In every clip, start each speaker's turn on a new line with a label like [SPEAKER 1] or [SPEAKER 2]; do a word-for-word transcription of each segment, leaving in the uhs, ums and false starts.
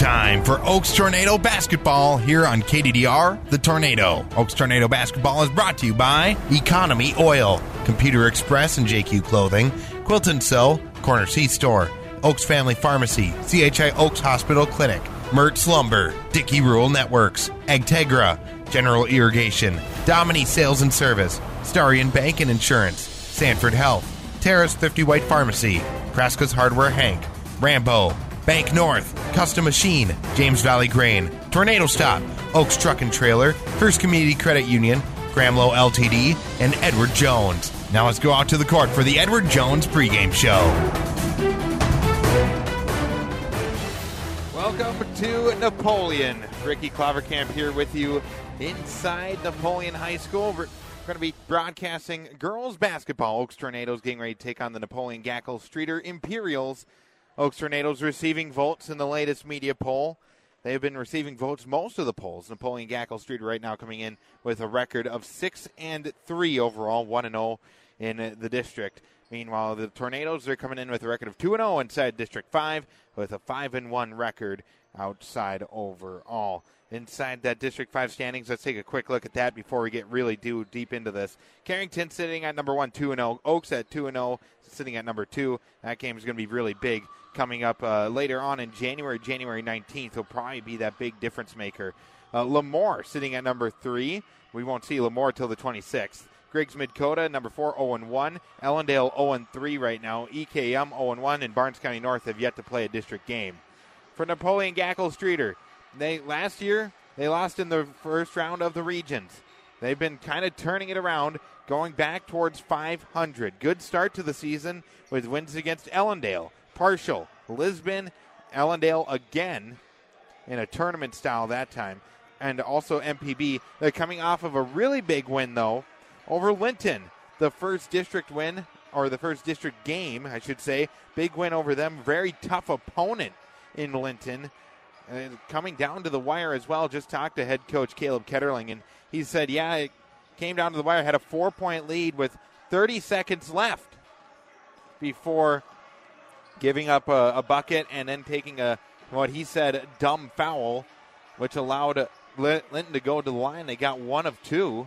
[SPEAKER 1] time for Oaks Tornado Basketball here on K D D R, The Tornado. Oaks Tornado Basketball is brought to you by Economy Oil, Computer Express and J Q Clothing, Quilt and Sew, Corner C-Store, Oaks Family Pharmacy, C H I Oaks Hospital Clinic, Mertz Lumber, Dickey Rural Networks, Agtegra, General Irrigation, Domini Sales and Service, Starion Bank and Insurance, Sanford Health, Terrace fifty White Pharmacy, Kraska's Hardware Hank, Rambo, Bank North, Custom Machine, James Valley Grain, Tornado Stop, Oaks Truck and Trailer, First Community Credit Union, Gramlow L T D, and Edward Jones. Now let's go out to the court for the Edward Jones pregame show.
[SPEAKER 2] Welcome to Napoleon. Ricky Klaverkamp here with you inside Napoleon High School. We're going to be broadcasting girls basketball. Oaks Tornadoes getting ready to take on the Napoleon Gackle Streeter Imperials. Oaks Tornadoes receiving votes in the latest media poll. They have been receiving votes most of the polls. Napoleon Gackle Streeter right now coming in with a record of six and three overall, one and zero in the district. Meanwhile, the Tornadoes are coming in with a record of two and zero inside District Five, with a five and one record outside overall. Inside that District five standings, let's take a quick look at that before we get really do deep into this. Carrington sitting at number one, two and oh. Oaks at two and oh, sitting at number two. That game is going to be really big coming up uh, later on in January. January nineteenth will probably be that big difference maker. Uh, Lemoore sitting at number three. We won't see Lemoore till the twenty-sixth. Griggs Midkota, number four, oh and one. Ellendale, oh and three right now. E K M, oh and one. And Barnes County North have yet to play a district game. For Napoleon Gackle Streeter, they last year they lost in the first round of the regions. They've been kind of turning it around, going back towards five hundred. Good start to the season with wins against Ellendale, Partial, Lisbon, Ellendale again in a tournament style that time, and also M P B. They're coming off of a really big win, though, over Linton. The first district win, or the first district game, I should say. Big win over them. Very tough opponent in Linton. Uh, coming down to the wire as well. Just talked to head coach Caleb Ketterling, and he said, yeah, it came down to the wire, had a four-point lead with thirty seconds left before giving up a, a bucket and then taking a, what he said, dumb foul, which allowed Linton to go to the line. They got one of two,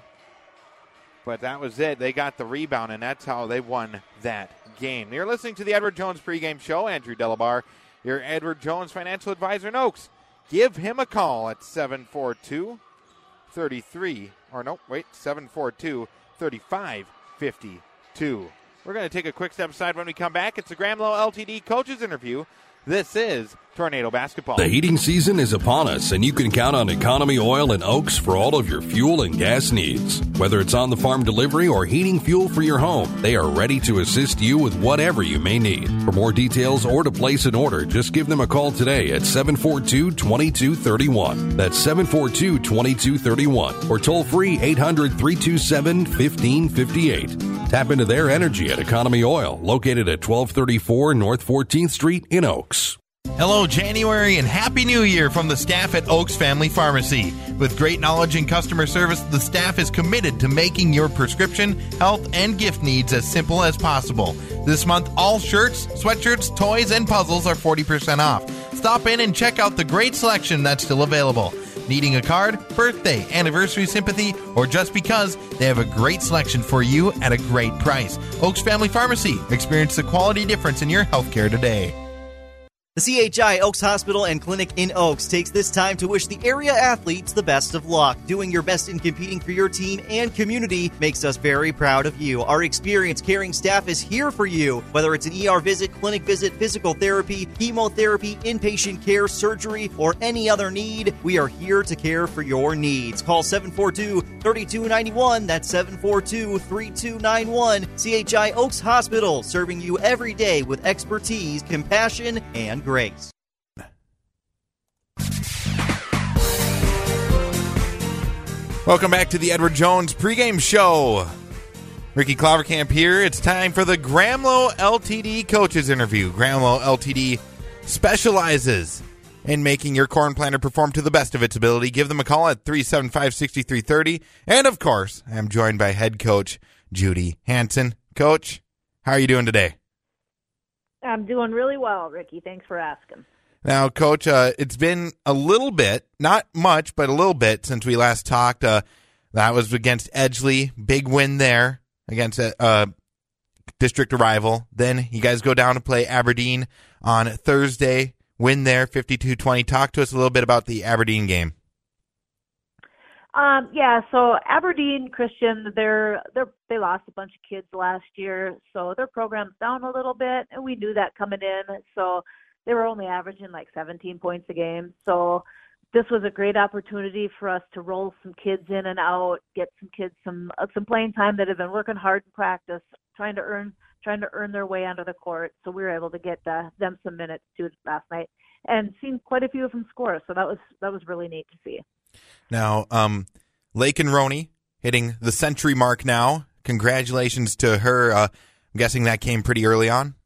[SPEAKER 2] but that was it. They got the rebound, and that's how they won that game. You're listening to the Edward Jones pregame show. Andrew Delabar, your Edward Jones financial advisor in Oaks. Give him a call at seven four two, three three, or no, wait, seven four two, three five five two. We're going to take a quick step aside. When we come back, it's the Gramlow L T D coaches interview. This is Tornado Basketball.
[SPEAKER 3] The heating season is upon us, and you can count on Economy Oil and Oaks for all of your fuel and gas needs. Whether it's on the farm delivery or heating fuel for your home, they are ready to assist you with whatever you may need. For more details or to place an order, just give them a call today at seven four two, two two three one. That's seven four two, two two three one. Or toll free eight hundred, three two seven, one five five eight. Tap into their energy at Economy Oil, located at twelve thirty-four North fourteenth Street in Oaks.
[SPEAKER 1] Hello, January, and Happy New Year from the staff at Oaks Family Pharmacy. With great knowledge and customer service, the staff is committed to making your prescription, health, and gift needs as simple as possible. This month, all shirts, sweatshirts, toys, and puzzles are forty percent off. Stop in and check out the great selection that's still available. Needing a card, birthday, anniversary sympathy, or just because, they have a great selection for you at a great price. Oaks Family Pharmacy. Experience the quality difference in your healthcare today.
[SPEAKER 4] The C H I Oaks Hospital and Clinic in Oaks takes this time to wish the area athletes the best of luck. Doing your best in competing for your team and community makes us very proud of you. Our experienced caring staff is here for you. Whether it's an E R visit, clinic visit, physical therapy, chemotherapy, inpatient care, surgery, or any other need, we are here to care for your needs. Call seven four two, three two nine one. That's seven four two, three two nine one. C H I Oaks Hospital, serving you every day with expertise, compassion, and grace.
[SPEAKER 2] Welcome back to the Edward Jones pregame show. Ricky Klaverkamp here. It's time for the Gramlow L T D coaches interview. Gramlow L T D specializes in making your corn planter perform to the best of its ability. Give them a call at three seven five, six three three zero. And, of course, I'm joined by head coach Judy Hansen. Coach, how are you doing today?
[SPEAKER 5] I'm doing really well, Ricky. Thanks for asking.
[SPEAKER 1] Now, Coach, uh, it's been a little bit, not much, but a little bit since we last talked. Uh, that was against Edgeley. Big win there against a uh, district rival. Then you guys go down to play Aberdeen on Thursday. Win there, fifty-two twenty. Talk to us a little bit about the Aberdeen game.
[SPEAKER 5] Um, yeah, so Aberdeen Christian, they're they're they lost a bunch of kids last year, so their program's down a little bit, and we knew that coming in. So they were only averaging like seventeen points a game. So this was a great opportunity for us to roll some kids in and out, get some kids some uh, some playing time that have been working hard in practice, trying to earn trying to earn their way onto the court. So we were able to get uh, them some minutes too last night, and seen quite a few of them score. So that was that was really neat to see.
[SPEAKER 1] Now, um, Lake and Roney hitting the century mark now. Congratulations to her. Uh, I'm guessing that came pretty early on.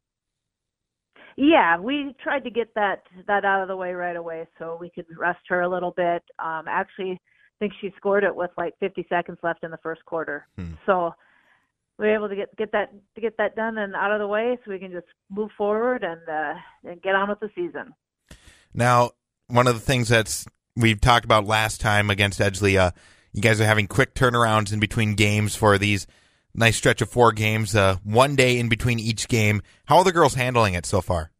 [SPEAKER 5] Yeah, we tried to get that that out of the way right away so we could rest her a little bit. Um, actually, I think she scored it with like fifty seconds left in the first quarter. Hmm. So we were able to get, get that to get that done and out of the way so we can just move forward and uh, and get on with the season.
[SPEAKER 1] Now, one of the things that's we've talked about last time against Edgeley, uh, you guys are having quick turnarounds in between games for these nice stretch of four games, uh, one day in between each game. How are the girls handling it so far?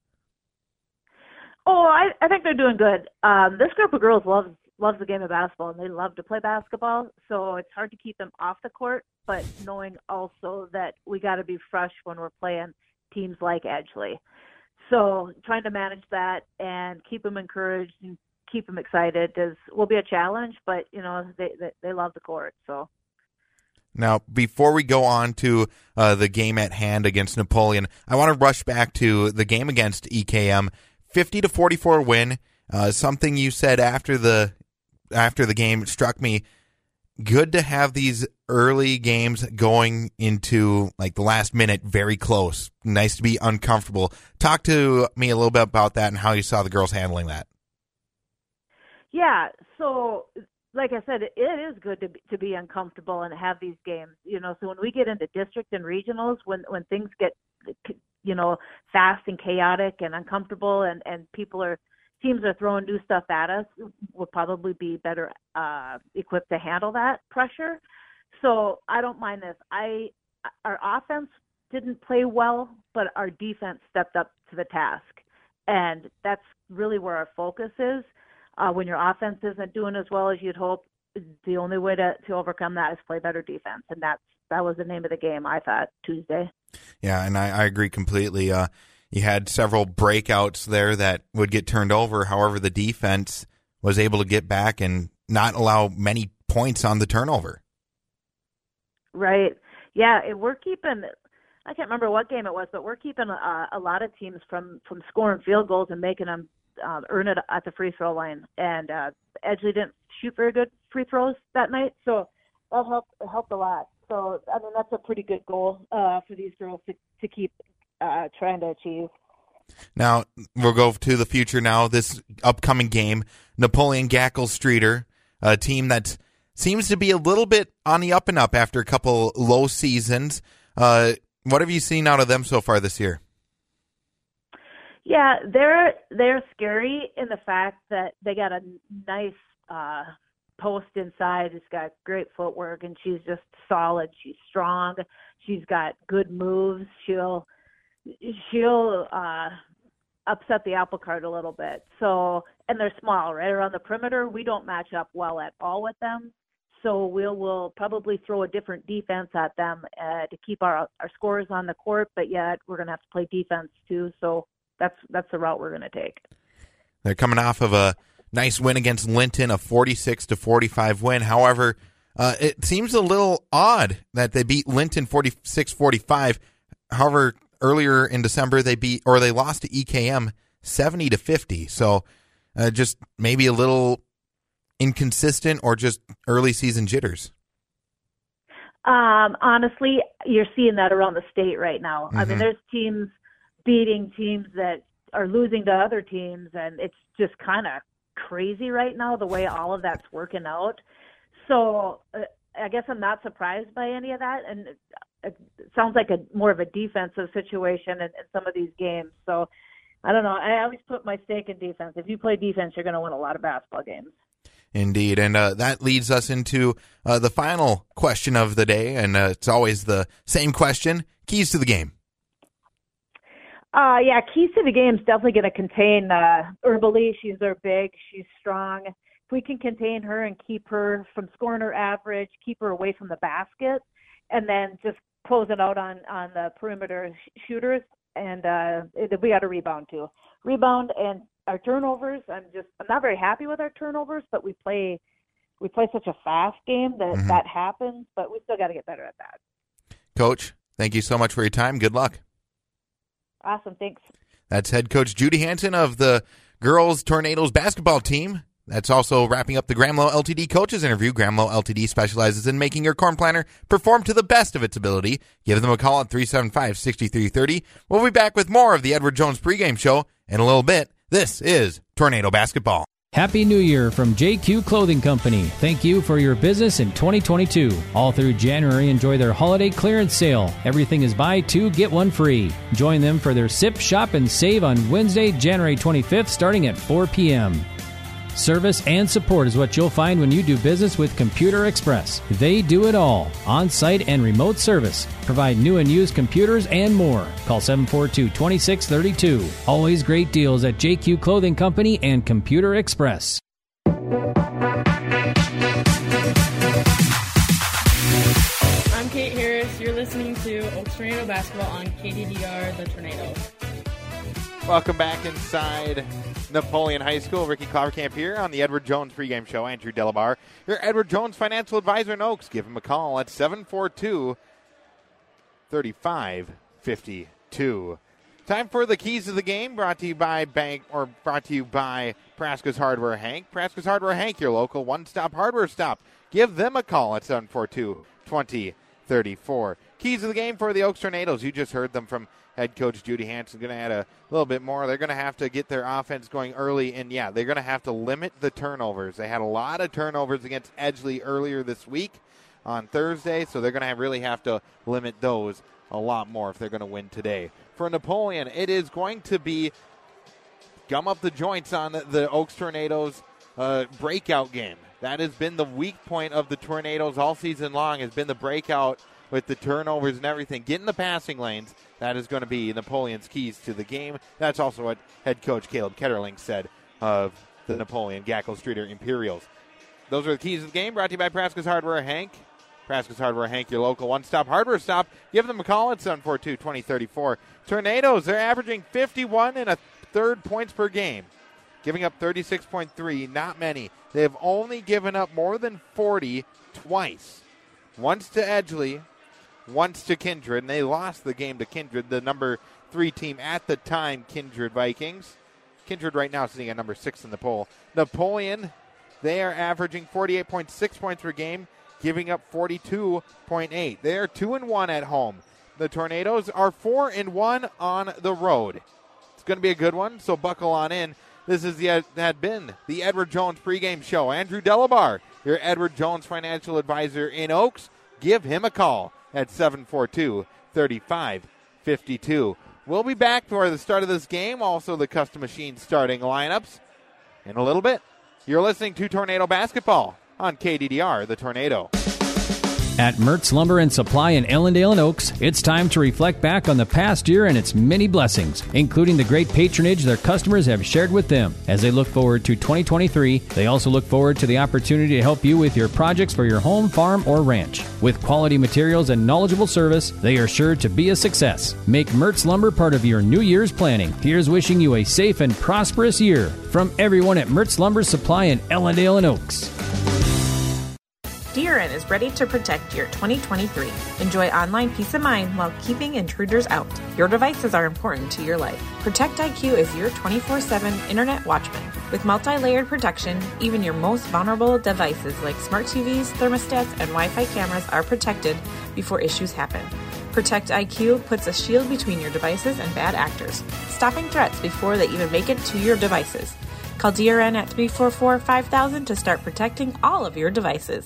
[SPEAKER 5] Oh, I, I think they're doing good. Um, this group of girls loves loves the game of basketball, and they love to play basketball, so it's hard to keep them off the court, but knowing also that we got to be fresh when we're playing teams like Edgeley. So trying to manage that and keep them encouraged and keep them excited is will be a challenge, but, you know, they, they, they love the court, so.
[SPEAKER 1] Now, before we go on to uh, the game at hand against Napoleon, I want to rush back to the game against E K M. fifty to forty-four win. Uh, something you said after the after the game struck me. Good to have these early games going into like the last minute very close. Nice to be uncomfortable. Talk to me a little bit about that and how you saw the girls handling that.
[SPEAKER 5] Yeah, so like I said, it is good to be, to be uncomfortable and have these games. You know, so when we get into district and regionals, when when things get, you know, fast and chaotic and uncomfortable, and and people are teams are throwing new stuff at us, we'll probably be better uh, equipped to handle that pressure. So I don't mind this. I our offense didn't play well, but our defense stepped up to the task, and that's really where our focus is. Uh, when your offense isn't doing as well as you'd hope, the only way to, to overcome that is play better defense, and that's that was the name of the game, I thought, Tuesday.
[SPEAKER 1] Yeah, and I, I agree completely. Uh, you had several breakouts there that would get turned over. However, the defense was able to get back and not allow many points on the turnover.
[SPEAKER 5] Right. Yeah, it, we're keeping – I can't remember what game it was, but we're keeping a, a lot of teams from, from scoring field goals and making them – Um, earn it at the free throw line, and uh, Edgeley didn't shoot very good free throws that night, so that helped helped a lot. So I mean, that's a pretty good goal uh, for these girls to to keep uh, trying to achieve.
[SPEAKER 1] Now we'll go to the future. Now this upcoming game, Napoleon Gackle Streeter, a team that seems to be a little bit on the up and up after a couple low seasons. Uh, what have you seen out of them so far this year?
[SPEAKER 5] Yeah, they're they're scary in the fact that they got a nice uh, post inside. It's got great footwork, and she's just solid. She's strong. She's got good moves. She'll she'll uh, upset the apple cart a little bit. So, and they're small, right around the perimeter. We don't match up well at all with them. So we'll we'll probably throw a different defense at them uh, to keep our our scores on the court, but yet we're gonna have to play defense too. So. That's that's the route we're going to take.
[SPEAKER 1] They're coming off of a nice win against Linton, a forty-six to forty-five win. However, uh, it seems a little odd that they beat Linton forty-six forty-five. However, earlier in December they beat or they lost to E K M seventy to fifty. So, uh, just maybe a little inconsistent or just early season jitters.
[SPEAKER 5] Um, honestly, you're seeing that around the state right now. Mm-hmm. I mean, there's teams beating teams that are losing to other teams, and it's just kind of crazy right now the way all of that's working out. So uh, I guess I'm not surprised by any of that, and it, it sounds like a more of a defensive situation in, in some of these games. So I don't know. I always put my stake in defense. If you play defense, you're going to win a lot of basketball games.
[SPEAKER 1] Indeed, and uh, that leads us into uh, the final question of the day, and uh, it's always the same question, keys to the game.
[SPEAKER 5] Uh, yeah, keys to the game is definitely going to contain uh, Herbally. She's their big. She's strong. If we can contain her and keep her from scoring her average, keep her away from the basket, and then just close it out on, on the perimeter sh- shooters, and uh, it, we got to rebound too. Rebound and our turnovers. I'm just I'm not very happy with our turnovers, but we play we play such a fast game that mm-hmm. that happens. But we still got to get better at that.
[SPEAKER 1] Coach, thank you so much for your time. Good luck.
[SPEAKER 5] Awesome, thanks.
[SPEAKER 1] That's head coach Judy Hansen of the girls Tornadoes basketball team. That's also wrapping up the Gramlow L T D coaches interview. Gramlow L T D specializes in making your corn planter perform to the best of its ability. Give them a call at three seven five, six three three zero. We'll be back with more of the Edward Jones pregame show in a little bit. This is Tornado Basketball.
[SPEAKER 6] Happy New Year from J Q Clothing Company. Thank you for your business in twenty twenty-two. All through January, enjoy their holiday clearance sale. Everything is buy two, get one free. Join them for their Sip, Shop, and Save on Wednesday, January twenty-fifth, starting at four p.m. Service and support is what you'll find when you do business with Computer Express. They do it all. On-site and remote service. Provide new and used computers and more. Call seven four two, two six three two. Always great deals at J Q Clothing Company and Computer Express.
[SPEAKER 7] I'm Kate Harris. You're listening to Oaks Tornado Basketball on K D D R, The Tornado.
[SPEAKER 2] Welcome back inside Napoleon High School. Ricky Clovercamp here on the Edward Jones pregame show. Andrew Delabar, your Edward Jones financial advisor in Oaks. Give him a call at seven four two, three five five two. Time for the keys to the game, brought to you by Bank or brought to you by Praska's Hardware Hank. Praska's Hardware Hank, your local one-stop hardware stop. Give them a call at seven four two, two zero three four. Keys to the game for the Oaks Tornadoes. You just heard them from head coach Judy Hansen. Going to add a little bit more. They're going to have to get their offense going early, and yeah, they're going to have to limit the turnovers. They had a lot of turnovers against Edgeley earlier this week on Thursday, so they're going to really have to limit those a lot more if they're going to win today. For Napoleon, it is going to be gum up the joints on the, the Oaks Tornadoes uh, breakout game. That has been the weak point of the Tornadoes all season long, has been the breakout with the turnovers and everything. Get in the passing lanes. That is going to be Napoleon's keys to the game. That's also what head coach Caleb Ketterling said of the Napoleon Gackle Streeter Imperials. Those are the keys to the game, brought to you by Praska's Hardware Hank. Praska's Hardware Hank, your local one-stop hardware stop. Give them a call at seven four two, two zero three four. Tornadoes, they're averaging fifty-one and a third points per game, giving up thirty-six point three. Not many. They have only given up more than forty twice. Once to Edgeley, once to Kindred, and they lost the game to Kindred, the number three team at the time, Kindred Vikings. Kindred right now sitting at number six in the poll. Napoleon, they are averaging forty-eight point six points per game, giving up forty-two point eight. They are two and one at home. The Tornadoes are four and one on the road. It's going to be a good one, so buckle on in. This is the had been the Edward Jones pregame show. Andrew Delabar, your Edward Jones financial advisor in Oaks. Give him a call at seven four two, three five five two. We'll be back for the start of this game, also the Custom Machine starting lineups in a little bit. You're listening to Tornado Basketball on K D D R, The Tornado.
[SPEAKER 6] At Mertz Lumber and Supply in Ellendale and Oaks, it's time to reflect back on the past year and its many blessings, including the great patronage their customers have shared with them. As they look forward to twenty twenty-three, they also look forward to the opportunity to help you with your projects for your home, farm, or ranch. With quality materials and knowledgeable service, they are sure to be a success. Make Mertz Lumber part of your New Year's planning. Here's wishing you a safe and prosperous year from everyone at Mertz Lumber Supply in Ellendale and Oaks.
[SPEAKER 8] D R N is ready to protect your twenty twenty-three. Enjoy online peace of mind while keeping intruders out. Your devices are important to your life. Protect I Q is your twenty-four seven internet watchman. With multi-layered protection, even your most vulnerable devices like smart T Vs, thermostats, and Wi-Fi cameras are protected before issues happen. Protect I Q puts a shield between your devices and bad actors, stopping threats before they even make it to your devices. Call D R N at three four four, five thousand to start protecting all of your devices.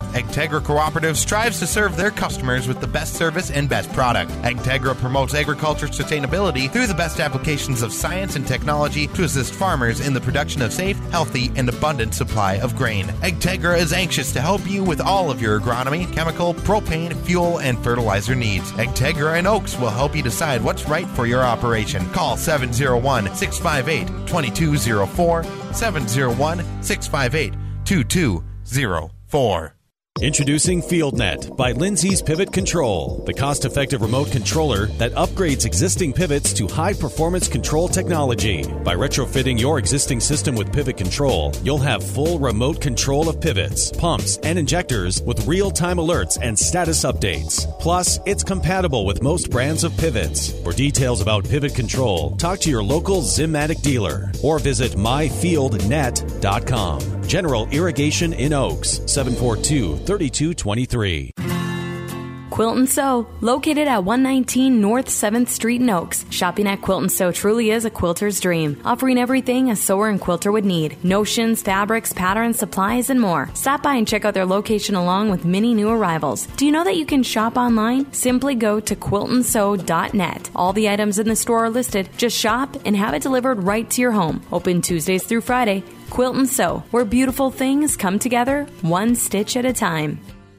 [SPEAKER 1] Agtegra Cooperative strives to serve their customers with the best service and best product. Agtegra promotes agriculture sustainability through the best applications of science and technology to assist farmers in the production of safe, healthy, and abundant supply of grain. Agtegra is anxious to help you with all of your agronomy, chemical, propane, fuel, and fertilizer needs. Agtegra and Oaks will help you decide what's right for your operation. Call seven oh one, six five eight, two two oh four, seven oh one, six five eight, two two oh four.
[SPEAKER 9] Introducing FieldNet by Lindsay's Pivot Control, the cost-effective remote controller that upgrades existing pivots to high-performance control technology. By retrofitting your existing system with Pivot Control, you'll have full remote control of pivots, pumps, and injectors with real-time alerts and status updates. Plus, it's compatible with most brands of pivots. For details about Pivot Control, talk to your local Zimatic dealer or visit my field net dot com. General Irrigation in Oaks, seven four two, three two two three.
[SPEAKER 10] Quilt and Sew, located at one nineteen North seventh Street in Oaks. Shopping at Quilt and Sew truly is a quilter's dream, offering everything a sewer and quilter would need. Notions, fabrics, patterns, supplies, and more. Stop by and check out their location along with many new arrivals. Do you know that you can shop online? Simply go to quilt and sew dot net. All the items in the store are listed. Just shop and have it delivered right to your home. Open Tuesdays through Friday. Quilt and Sew, where beautiful things come together one stitch at a time.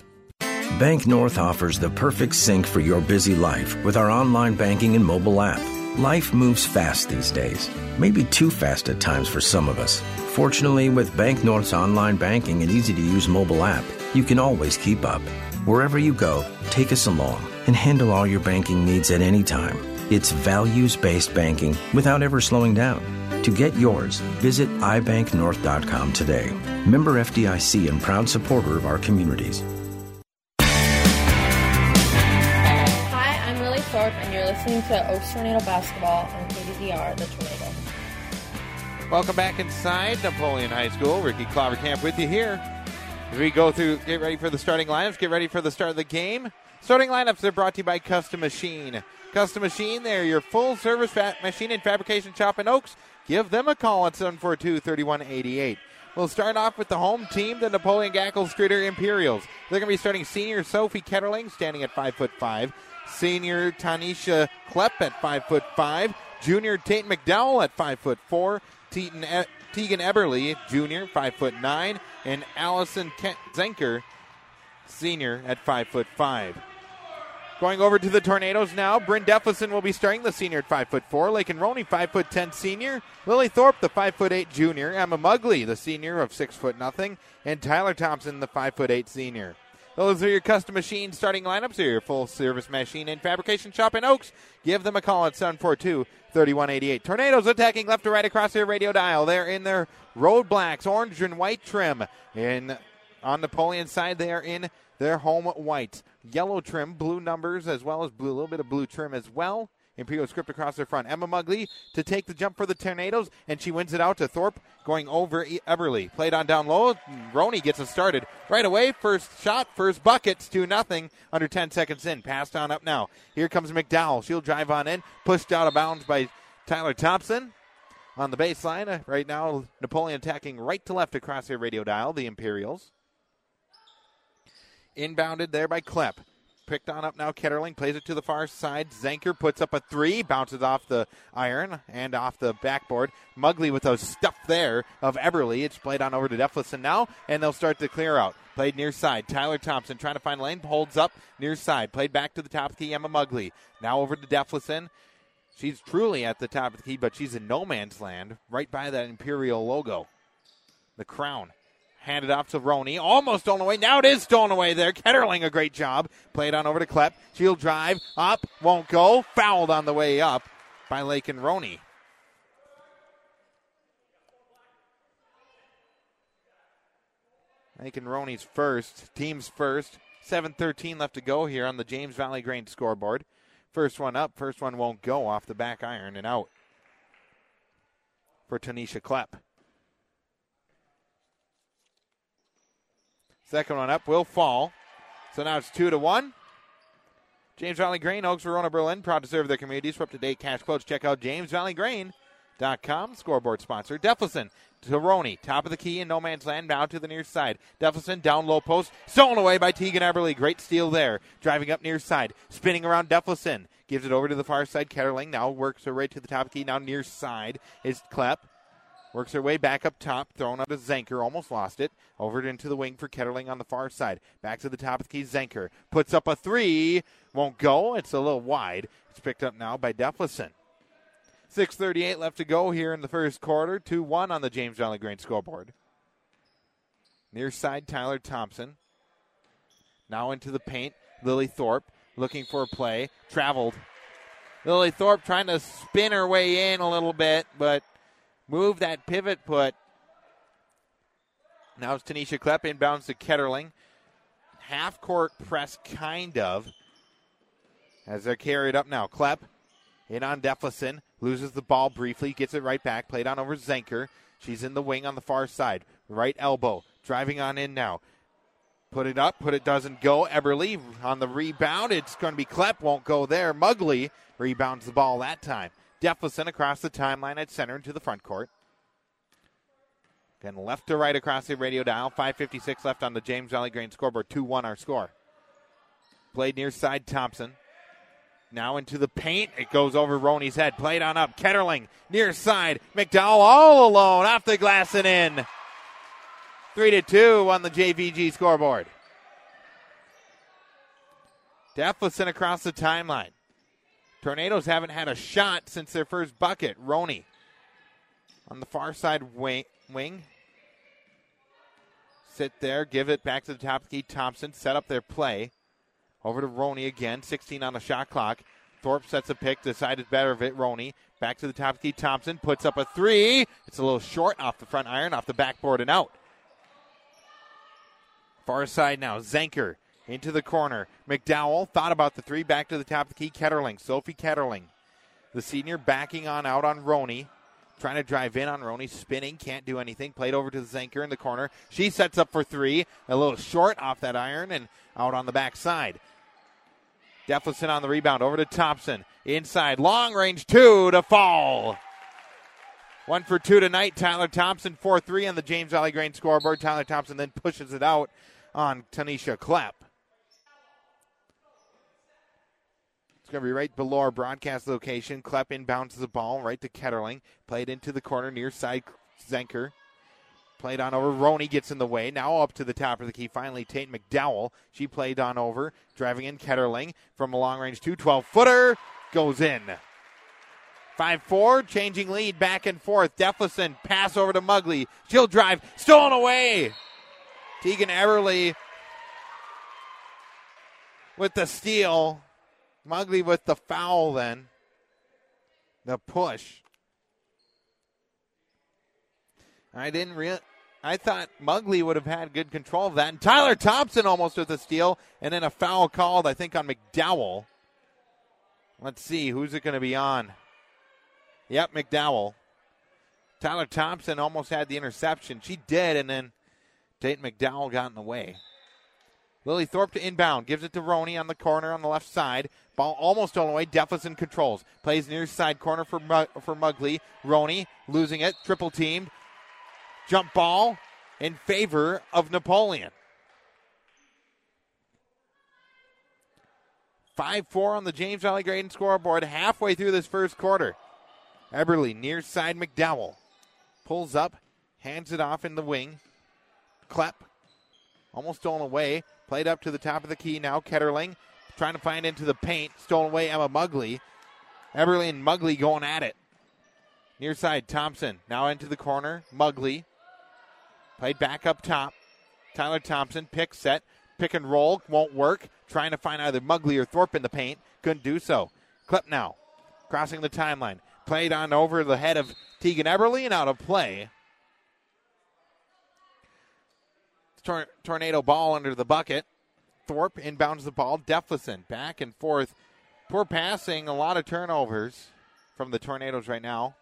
[SPEAKER 11] Bank North offers the perfect sync for your busy life with our online banking and mobile app. Life moves fast these days, maybe too fast at times for some of us. Fortunately, with Bank North's online banking and easy-to-use mobile app, you can always keep up. Wherever you go, take us along and handle all your banking needs at any time. It's values-based banking without ever slowing down. To get yours, visit i bank north dot com today. Member F D I C and proud supporter of our communities.
[SPEAKER 7] Hi, I'm Lily Thorpe, and you're listening to Oaks Tornado Basketball on K D D R, the Tornado.
[SPEAKER 2] Welcome back inside Napoleon High School. Ricky Clovercamp with you here. As we go through, get ready for the starting lineups, get ready for the start of the game. Starting lineups are brought to you by Custom Machine. Custom Machine, they're your full-service fa- machine and fabrication shop in Oaks. Give them a call at seven four two, three one eight eight. We'll start off with the home team, the Napoleon Gackle Streeter Imperials. They're going to be starting senior Sophie Ketterling, standing at five foot five. Senior Tanisha Klepp at five foot five. Junior Tate McDowell at five foot four. Tegan, e- Tegan Eberly, junior, five foot nine. And Allison Kent Zenker, senior, at five foot five. Going over to the Tornadoes now, Bryn Deflison will be starting, the senior at five foot four. Lakin Roney, five foot ten senior. Lily Thorpe, the five foot eight junior. Emma Mugley, the senior of six foot nothing. And Tyler Thompson, the five foot eight senior. Those are your Custom Machine starting lineups. Here, your full service machine and fabrication shop in Oaks. Give them a call at seven four two, three one eight eight. Tornadoes attacking left to right across their radio dial. They're in their road blacks, orange and white trim. And on Napoleon's side, they are in their home whites. Yellow trim, blue numbers, as well as blue, a little bit of blue trim as well. Imperial script across their front. Emma Mugley to take the jump for the Tornadoes, and she wins it out to Thorpe, going over Eberly. Played on down low. Roney gets it started right away. First shot, first buckets, two nothing. Under ten seconds in. Passed on up now. Here comes McDowell. She'll drive on in. Pushed out of bounds by Tyler Thompson on the baseline. Uh, right now, Napoleon attacking right to left across their radio dial, the Imperials. Inbounded there by Klepp. Picked on up now, Ketterling plays it to the far side. Zenker puts up a three, bounces off the iron and off the backboard. Mugley with a stuff there of Eberly. It's played on over to Deflison now, and they'll start to clear out. Played near side. Tyler Thompson trying to find lane, holds up near side. Played back to the top of the key, Emma Mugley. Now over to Deflison. She's truly at the top of the key, but she's in no man's land, right by that Imperial logo. The crown. Handed off to Roney. Almost stolen away. Now it is stolen away there. Ketterling, a great job. Played on over to Klepp. She'll drive. Up. Won't go. Fouled on the way up by Lakin Roney. Lakin Roney's first. Team's first. seven thirteen left to go here on the James Valley Grain scoreboard. First one up. First one won't go off the back iron and out for Tanisha Klepp. Second one up will fall. So now it's two to one. James Valley Grain, Oaks, Verona, Berlin, proud to serve their communities for up-to-date cash quotes. Check out james valley grain dot com, scoreboard sponsor. Defleson to Roney, top of the key in no man's land, now to the near side. Defleson down low post, stolen away by Tegan Eberly. Great steal there. Driving up near side, spinning around Defleson. Gives it over to the far side. Ketterling now works her way to the top of the key. Now near side is Klepp. Works her way back up top, thrown up to Zenker, almost lost it. Over into the wing for Ketterling on the far side. Back to the top of the key, Zenker. Puts up a three, won't go. It's a little wide. It's picked up now by Defleson. six thirty-eight left to go here in the first quarter. two one on the James Valley Grain scoreboard. Near side, Tyler Thompson. Now into the paint, Lily Thorpe looking for a play. Traveled. Lily Thorpe trying to spin her way in a little bit, but move that pivot put. Now it's Tanisha Klepp inbounds to Ketterling. Half court press, kind of, as they're carried up now. Klepp in on Defleson. Loses the ball briefly. Gets it right back. Played on over Zenker. She's in the wing on the far side. Right elbow. Driving on in now. Put it up. Put it doesn't go. Eberly on the rebound. It's going to be Klepp. Won't go there. Mugley rebounds the ball that time. Defleson across the timeline at center into the front court. Again, left to right across the radio dial. five fifty-six left on the James Valley Grain scoreboard. two one our score. Played near side Thompson. Now into the paint. It goes over Roney's head. Played on up. Ketterling near side. McDowell all alone. Off the glass and in. three to two on the J V G scoreboard. Defleson across the timeline. Tornadoes haven't had a shot since their first bucket. Roney on the far side wing. wing. Sit there. Give it back to the top of the key. Thompson set up their play. Over to Roney again. sixteen on the shot clock. Thorpe sets a pick. Decided better of it. Roney back to the top of the key. Thompson puts up a three. It's a little short off the front iron, off the backboard and out. Far side now. Zenker into the corner. McDowell thought about the three. Back to the top of the key. Ketterling. Sophie Ketterling. The senior backing on out on Roney. Trying to drive in on Roney. Spinning. Can't do anything. Played over to Zenker in the corner. She sets up for three. A little short off that iron and out on the backside. Defleson on the rebound. Over to Thompson. Inside. Long range two to fall. One for two tonight. Tyler Thompson, four three on the James Valley Grain scoreboard. Tyler Thompson then pushes it out on Tanisha Klepp. It's going to be right below our broadcast location. Klepp inbounds the ball right to Ketterling. Played into the corner near side Zenker. Played on over. Roney gets in the way. Now up to the top of the key. Finally, Tate McDowell. She played on over. Driving in Ketterling from a long range two. twelve-footer. Goes in. five four. Changing lead back and forth. Defleson. Pass over to Mugley. She'll drive. Stolen away. Tegan Eberly with the steal. Mugley with the foul then. The push. I didn't real. I thought Mugley would have had good control of that. And Tyler Thompson almost with a steal. And then a foul called, I think, on McDowell. Let's see. Who's it going to be on? Yep, McDowell. Tyler Thompson almost had the interception. She did, and then Tate McDowell got in the way. Lily Thorpe to inbound. Gives it to Roney on the corner on the left side. Ball almost stolen away. Defleson controls. Plays near side corner for, Mug- for Mugley. Roney losing it. Triple teamed. Jump ball in favor of Napoleon. five four on the James Valley Grain scoreboard halfway through this first quarter. Eberly near side McDowell. Pulls up. Hands it off in the wing. Klepp. Almost stolen away. Played up to the top of the key now. Ketterling trying to find into the paint. Stolen away Emma Mugley. Eberly and Mugley going at it. Near side Thompson. Now into the corner. Mugley. Played back up top. Tyler Thompson. Pick set. Pick and roll. Won't work. Trying to find either Mugley or Thorpe in the paint. Couldn't do so. Klepp now. Crossing the timeline. Played on over the head of Tegan Eberly and out of play. Tor- tornado ball under the bucket. Thorpe inbounds the ball. Defleson back and forth. Poor passing. A lot of turnovers from the Tornadoes right now.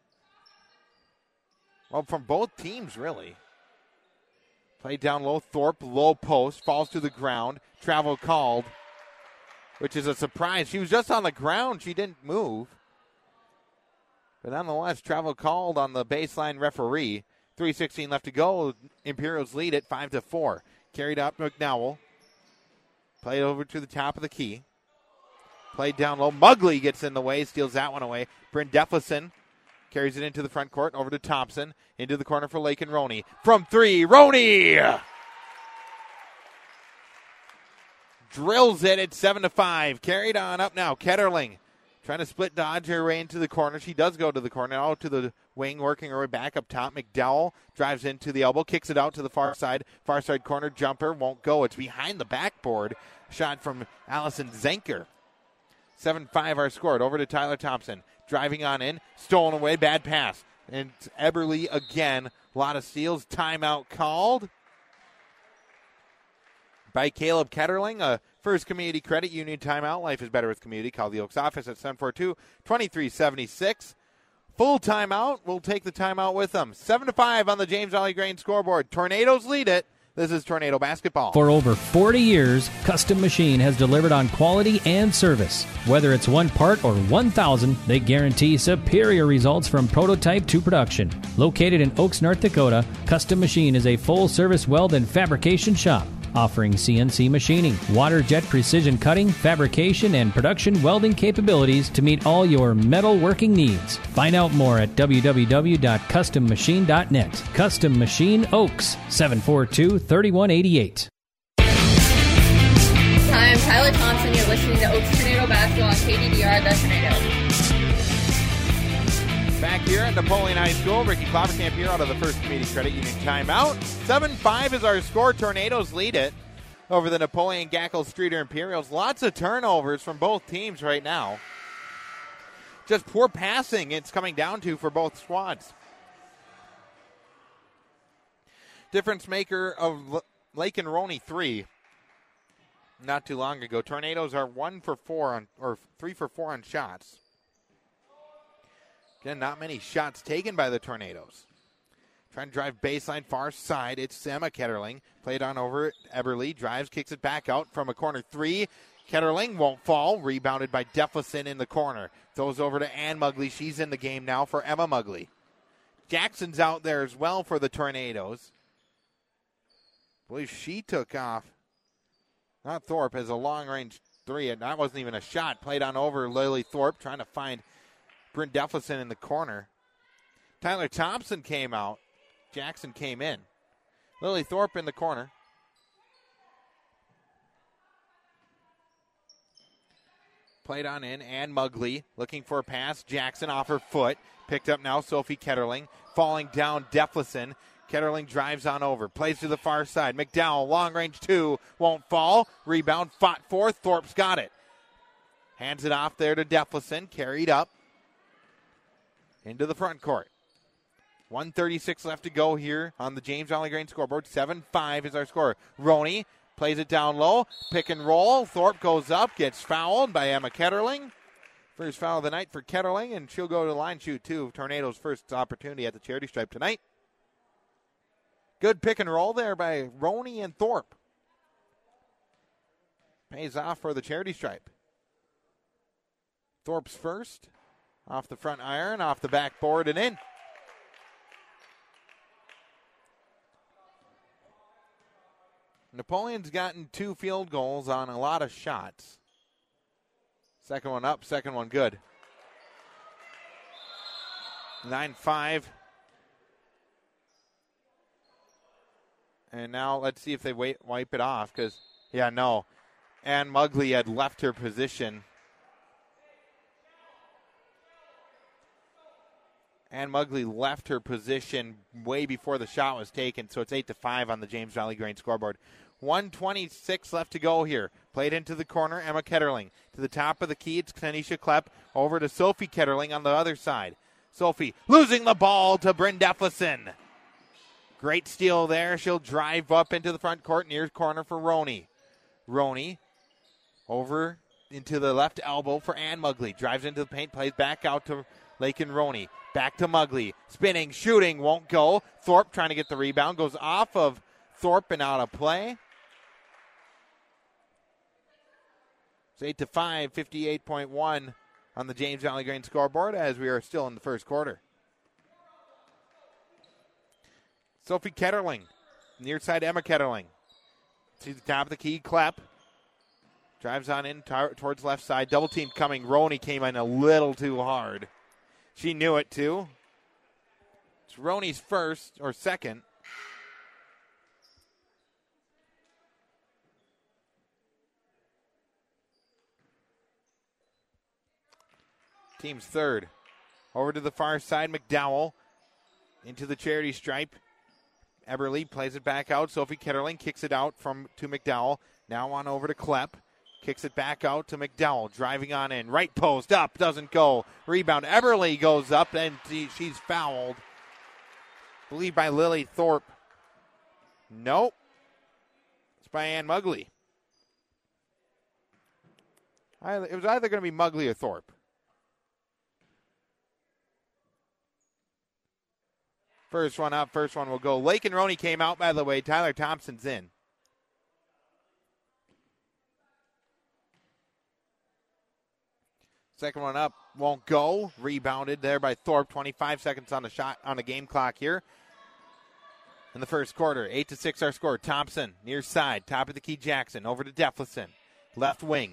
[SPEAKER 2] Well, from both teams, really. Played down low. Thorpe, low post. Falls to the ground. Travel called, which is a surprise. She was just on the ground. She didn't move. But nonetheless, travel called on the baseline referee. three sixteen left to go. Imperials lead it five to four. Carried up McDowell. Played over to the top of the key. Played down low. Mugley gets in the way, steals that one away. Bryn Deflison carries it into the front court, over to Thompson. Into the corner for Lakin Roney. From three, Roney! Drills it at seven to five. Carried on up now. Ketterling trying to split dodge her way into the corner. She does go to the corner. Out to the wing, working her way back up top. McDowell drives into the elbow, kicks it out to the far side. Far side corner jumper won't go. It's behind the backboard. Shot from Allison Zenker. seven five our score. Over to Tyler Thompson. Driving on in. Stolen away. Bad pass. And Eberly again. A lot of steals. Timeout called by Caleb Ketterling. A First Community Credit Union timeout. Life is better with community. Call the Oaks office at seven four two, two three seven six. Full timeout. We'll take the timeout with them. seven to five on the James Valley Grain scoreboard. Tornadoes lead it. This is Tornado Basketball.
[SPEAKER 6] For over forty years, Custom Machine has delivered on quality and service. Whether it's one part or one thousand, they guarantee superior results from prototype to production. Located in Oaks, North Dakota, Custom Machine is a full-service weld and fabrication shop, offering C N C machining, water jet precision cutting, fabrication, and production welding capabilities to meet all your metal working needs. Find out more at w w w dot custom machine dot net. Custom Machine Oaks, seven four two, three one eight eight.
[SPEAKER 7] Hi, I'm Tyler Thompson. You're listening to Oaks Tornado Basketball on K D D R, the Tornado.
[SPEAKER 2] Back here at Napoleon High School, Ricky Clovercamp here out of the First Community Credit Union timeout. seven five is our score. Tornadoes lead it over the Napoleon Gackle Streeter Imperials. Lots of turnovers from both teams right now. Just poor passing it's coming down to for both squads. Difference maker of Lakin Roney three not too long ago. Tornadoes are one for four on, or three for four on shots. Again, not many shots taken by the Tornadoes. Trying to drive baseline far side. It's Emma Ketterling. Played on over Eberly. Drives, kicks it back out from a corner three. Ketterling won't fall. Rebounded by Deflison in the corner. Throws over to Ann Mugley. She's in the game now for Emma Mugley. Jackson's out there as well for the Tornadoes. I believe she took off. Not Thorpe as a long-range three. And that wasn't even a shot. Played on over Lily Thorpe. Trying to find Bryn Deflison in the corner. Tyler Thompson came out. Jackson came in. Lily Thorpe in the corner. Played on in. Ann Mugley looking for a pass. Jackson off her foot. Picked up now Sophie Ketterling. Falling down Deflison. Ketterling drives on over. Plays to the far side. McDowell, long range two. Won't fall. Rebound fought for. Thorpe's got it. Hands it off there to Deflison. Carried up into the front court. one thirty-six left to go here on the James Valley Grain scoreboard. seven five is our score. Roney plays it down low. Pick and roll. Thorpe goes up. Gets fouled by Emma Ketterling. First foul of the night for Ketterling, and she'll go to the line shoot, too. Tornado's first opportunity at the charity stripe tonight. Good pick and roll there by Roney and Thorpe. Pays off for the charity stripe. Thorpe's first. Off the front iron, off the backboard, and in. Napoleon's gotten two field goals on a lot of shots. Second one up, second one good. nine five. And now let's see if they wait, wipe it off, because, yeah, no. Ann Mugley had left her position. Ann Mugley left her position way before the shot was taken, so it's eight to five on the James Valley Grain scoreboard. one twenty-six left to go here. Played into the corner, Emma Ketterling. To the top of the key, it's Tanisha Klepp. Over to Sophie Ketterling on the other side. Sophie losing the ball to Bryn Deflison. Great steal there. She'll drive up into the front court, near corner for Roney. Roney over into the left elbow for Ann Mugley. Drives into the paint, plays back out to Lakin Roney. Back to Mugley. Spinning, shooting, won't go. Thorpe trying to get the rebound. Goes off of Thorpe and out of play. It's eight to five, fifty-eight point one on the James Valley Grain scoreboard as we are still in the first quarter. Sophie Ketterling, near side Emma Ketterling. To the top of the key, Klepp. Drives on in tar- towards left side. Double team coming. Roney came in a little too hard. She knew it too. It's Roney's first or second. Team's third. Over to the far side, McDowell. Into the charity stripe. Eberly plays it back out. Sophie Ketterling kicks it out from to McDowell. Now on over to Klepp. Kicks it back out to McDowell. Driving on in. Right post up. Doesn't go. Rebound. Eberly goes up and she's fouled. I believe by Lily Thorpe. Nope. It's by Ann Mugley. It was either going to be Mugley or Thorpe. First one up, first one will go. Lake and Roney came out, by the way. Tyler Thompson's in. Second one up won't go. Rebounded there by Thorpe. twenty-five seconds on the shot on the game clock here. In the first quarter, eight to six our score. Thompson near side, top of the key. Jackson over to Deflison, left wing.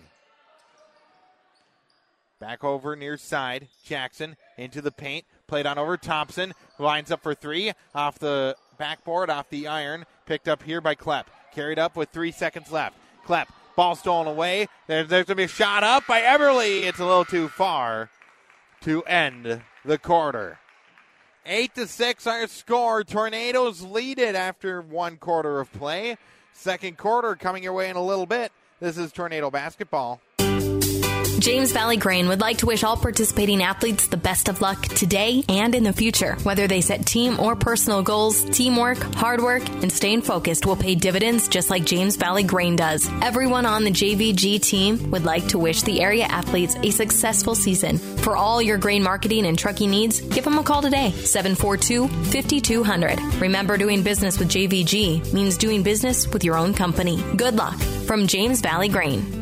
[SPEAKER 2] Back over near side. Jackson into the paint. Played on over. Thompson lines up for three. Off the backboard, off the iron. Picked up here by Klepp. Carried up with three seconds left. Klepp, ball stolen away. There, there's going to be a shot up by Eberly. It's a little too far to end the quarter. Eight to six our score. Tornadoes lead it after one quarter of play. Second quarter coming your way in a little bit. This is Tornado Basketball.
[SPEAKER 10] James Valley Grain would like to wish all participating athletes the best of luck today and in the future. Whether they set team or personal goals, teamwork, hard work, and staying focused will pay dividends just like James Valley Grain does. Everyone on the J V G team would like to wish the area athletes a successful season. For all your grain marketing and trucking needs, give them a call today, seven four two, five two zero zero. Remember, doing business with J V G means doing business with your own company. Good luck from James Valley Grain.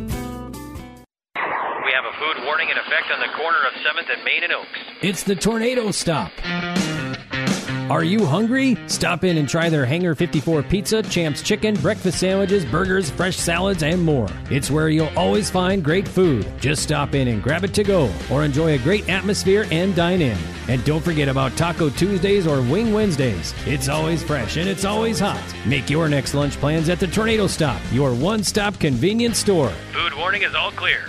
[SPEAKER 12] We have a food warning in effect on the corner of seventh and Main and Oaks.
[SPEAKER 6] It's the Tornado Stop. Are you hungry? Stop in and try their Hangar fifty-four pizza, Champs chicken, breakfast sandwiches, burgers, fresh salads, and more. It's where you'll always find great food. Just stop in and grab it to go or enjoy a great atmosphere and dine in. And don't forget about Taco Tuesdays or Wing Wednesdays. It's always fresh and it's always hot. Make your next lunch plans at the Tornado Stop, your one-stop convenience store.
[SPEAKER 12] Food warning is all clear.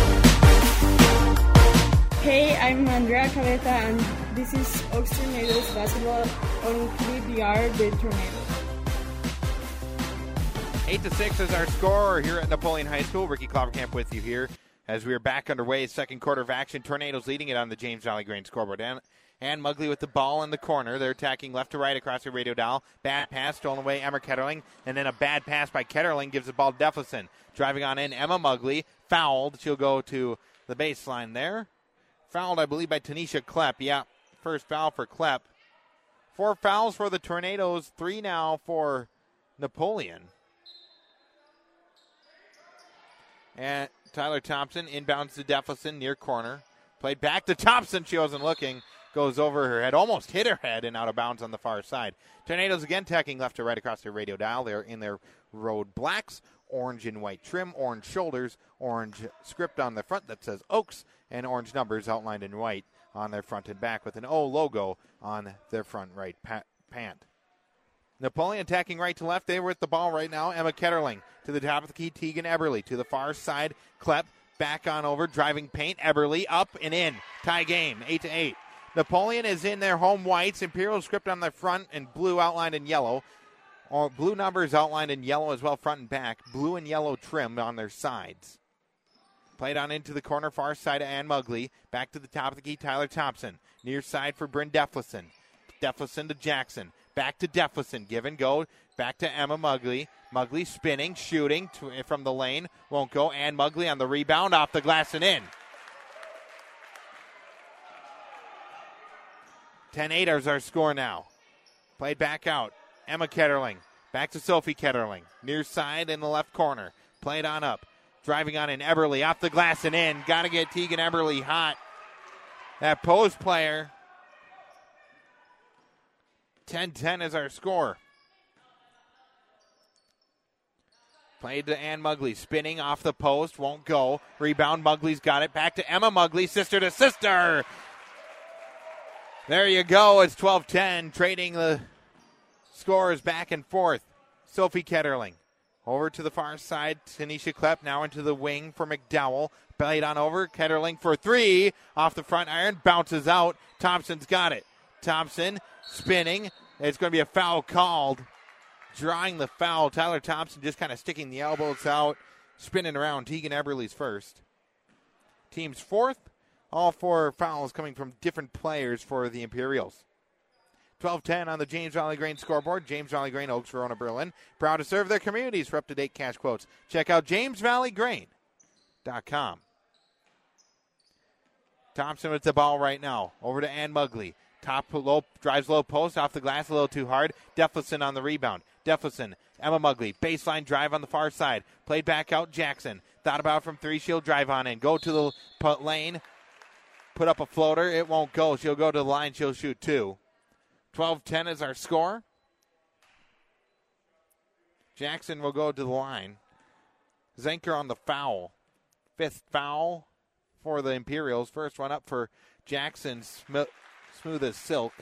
[SPEAKER 13] Hey, I'm Andrea Cabeza, and this is Oaks Tornadoes basketball on K D D R, the Tornadoes.
[SPEAKER 2] Eight to six is our score here at Napoleon High School. Ricky Clovercamp with you here as we are back underway. Second quarter of action. Tornadoes leading it on the James Valley Grain scoreboard. And, and Mugley with the ball in the corner. They're attacking left to right across the radio dial. Bad pass stolen away, Emma Ketterling. And then a bad pass by Ketterling gives the ball to Deflison. Driving on in, Emma Mugley. Fouled. She'll go to the baseline there. Fouled, I believe, by Tanisha Klepp. Yeah, first foul for Klepp. Four fouls for the Tornadoes. Three now for Napoleon. And Tyler Thompson inbounds to Deflison near corner. Played back to Thompson. She wasn't looking. Goes over her head. Almost hit her head and out of bounds on the far side. Tornadoes again tacking left to right across their radio dial. They're in their road blacks. Orange and white trim, orange shoulders, orange script on the front that says Oaks, and orange numbers outlined in white on their front and back with an O logo on their front right pa- pant. Napoleon attacking right to left. They were with the ball right now. Emma Ketterling to the top of the key. Tegan Eberly to the far side. Klepp back on over, driving paint. Eberly up and in. Tie game, eight to eight. Napoleon is in their home whites. Imperial script on their front and blue outlined in yellow. Or blue numbers outlined in yellow as well, front and back. Blue and yellow trim on their sides. Played on into the corner, far side of Ann Mugley. Back to the top of the key, Tyler Thompson. Near side for Bryn Deflison. Deflison to Jackson. Back to Deflison. Give and go. Back to Emma Mugley. Mugley spinning, shooting to, from the lane. Won't go. Ann Mugley on the rebound, off the glass and in. ten eight is our score now. Played back out. Emma Ketterling. Back to Sophie Ketterling. Near side in the left corner. Played on up. Driving on in Eberly, off the glass and in. Got to get Tegan Eberly hot. That post player. ten ten is our score. Played to Ann Mugley, spinning off the post, won't go. Rebound, Mugley's got it. Back to Emma Mugley, sister to sister. There you go, it's twelve ten, trading the scores back and forth. Sophie Ketterling over to the far side. Tanisha Klepp now into the wing for McDowell. Played on over, Ketterling for three. Off the front iron, bounces out. Thompson's got it. Thompson spinning. It's going to be a foul called. Drawing the foul. Tyler Thompson just kind of sticking the elbows out. Spinning around. Tegan Eberly's first. Team's fourth. All four fouls coming from different players for the Imperials. twelve ten on the James Valley Grain scoreboard. James Valley Grain, Oaks, Verona, Berlin. Proud to serve their communities. For up-to-date cash quotes, check out james valley grain dot com. Thompson with the ball right now. Over to Ann Mugley. Top low, drives low post, off the glass a little too hard. Deflison on the rebound. Deflison, Emma Mugley, baseline drive on the far side. Played back out, Jackson. Thought about from three, she'll drive on in. Go to the put lane. Put up a floater, it won't go. She'll go to the line, she'll shoot two. twelve ten is our score. Jackson will go to the line. Zenker on the foul. Fifth foul for the Imperials. First one up for Jackson, sm- smooth as silk.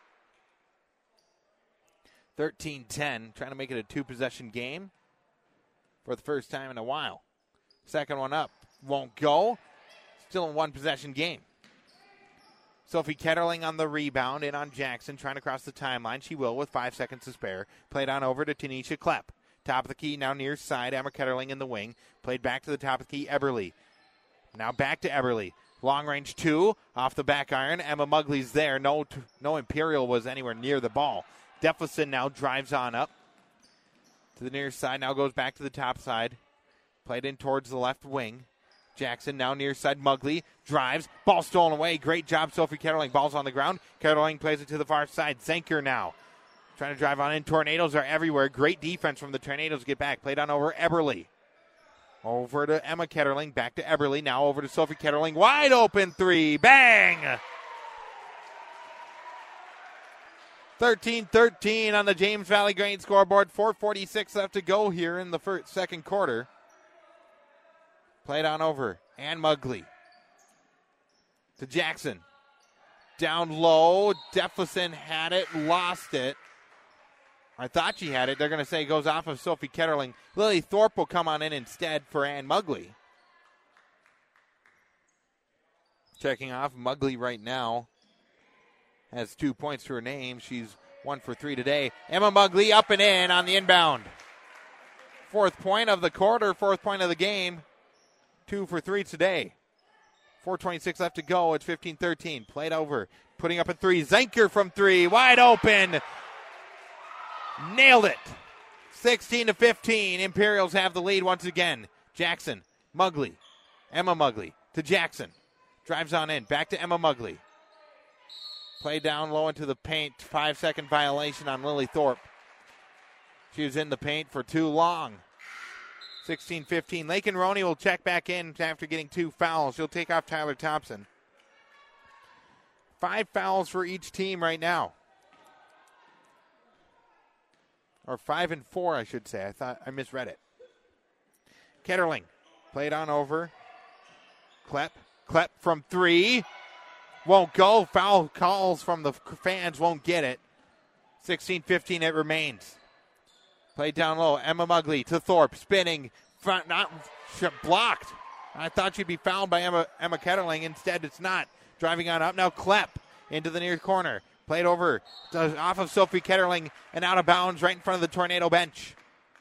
[SPEAKER 2] thirteen ten, trying to make it a two-possession game for the first time in a while. Second one up, won't go. Still a one-possession game. Sophie Ketterling on the rebound, in on Jackson, trying to cross the timeline. She will with five seconds to spare. Played on over to Tanisha Klepp. Top of the key, now near side. Emma Ketterling in the wing. Played back to the top of the key, Eberly. Now back to Eberly. Long range two, off the back iron. Emma Mugley's there. No, no Imperial was anywhere near the ball. Deflison now drives on up to the near side. Now goes back to the top side. Played in towards the left wing. Jackson now near side. Mugley drives. Ball stolen away. Great job, Sophie Ketterling. Ball's on the ground. Ketterling plays it to the far side. Zenker now trying to drive on in. Tornadoes are everywhere. Great defense from the Tornadoes to get back. Played on over Eberly. Over to Emma Ketterling. Back to Eberly. Now over to Sophie Ketterling. Wide open three. Bang! thirteen thirteen on the James Valley Grain scoreboard. four forty-six left to go here in the first, second quarter. Played on over. Ann Mugley. To Jackson. Down low. Deflison had it. Lost it. I thought she had it. They're going to say it goes off of Sophie Ketterling. Lily Thorpe will come on in instead for Ann Mugley. Checking off Mugley right now. Has two points to her name. She's one for three today. Emma Mugley up and in on the inbound. Fourth point of the quarter, fourth point of the game. Two for three today. four twenty-six left to go. It's fifteen thirteen. Played over. Putting up a three. Zenker from three. Wide open. Nailed it. sixteen to fifteen. Imperials have the lead once again. Jackson. Mugley. Emma Mugley to Jackson. Drives on in. Back to Emma Mugley. Play down low into the paint. Five-second violation on Lily Thorpe. She was in the paint for too long. sixteen fifteen. Lakin Roney will check back in after getting two fouls. She'll take off Tyler Thompson. Five fouls for each team right now. Or five and four, I should say. I thought I misread it. Ketterling. Played on over. Klepp. Klepp from three. Won't go. Foul calls from the fans. Won't get it. sixteen fifteen it remains. Played down low. Emma Mugley to Thorpe. Spinning. Front, not blocked. I thought she'd be fouled by Emma, Emma Ketterling. Instead, it's not. Driving on up. Now Klepp into the near corner. Played over off of Sophie Ketterling and out of bounds right in front of the Tornado bench.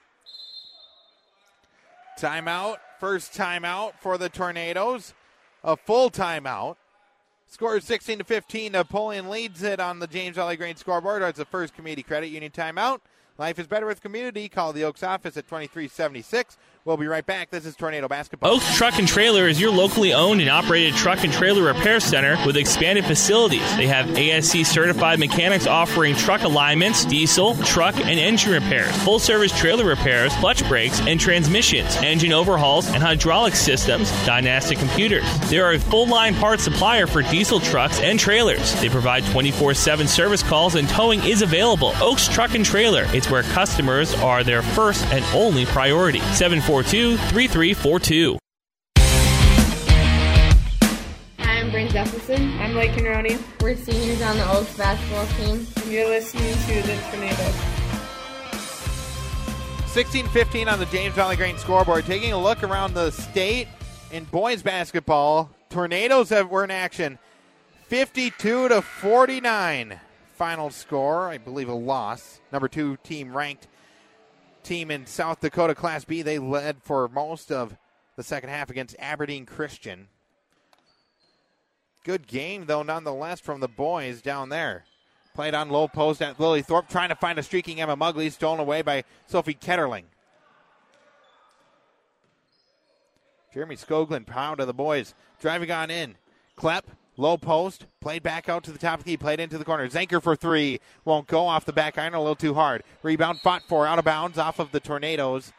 [SPEAKER 2] Timeout. First timeout for the Tornadoes. A full timeout. Score is sixteen to fifteen. Napoleon leads it on the James Valley Grain scoreboard. It's the first Community Credit Union timeout. Life is better with community. Call the Oaks office at twenty-three seventy-six We'll be right back. This is Tornado Basketball.
[SPEAKER 14] Oaks Truck and Trailer is your locally owned and operated truck and trailer repair center with expanded facilities. They have A S C certified mechanics offering truck alignments, diesel, truck, and engine repairs, full-service trailer repairs, clutch brakes, and transmissions, engine overhauls, and hydraulic systems, diagnostic computers. They are a full-line parts supplier for diesel trucks and trailers. They provide twenty-four seven service calls, and towing is available. Oaks Truck and Trailer. It's where customers are their first and only priority. seven four two, three three four two.
[SPEAKER 7] Hi, I'm Bryn Jefferson.
[SPEAKER 13] I'm Blake Conroni.
[SPEAKER 7] We're seniors on the Oaks basketball team.
[SPEAKER 13] And you're listening to the Tornado.
[SPEAKER 2] sixteen fifteen on the James Valley Grain scoreboard. Taking a look around the state in boys basketball. Tornadoes have, were in action. fifty-two to forty-nine. Final score, I believe a loss. Number two team ranked team in South Dakota Class B. They led for most of the second half against Aberdeen Christian. Good game, though, nonetheless, from the boys down there. Played on low post at Lily Thorpe, trying to find a streaking Emma Mugley, stolen away by Sophie Ketterling. Jeremy Skoglund, proud of the boys, driving on in. Klepp, low post, played back out to the top of the key, played into the corner. Zenker for three, won't go off the back iron, a little too hard. Rebound fought for, out of bounds, off of the Tornadoes.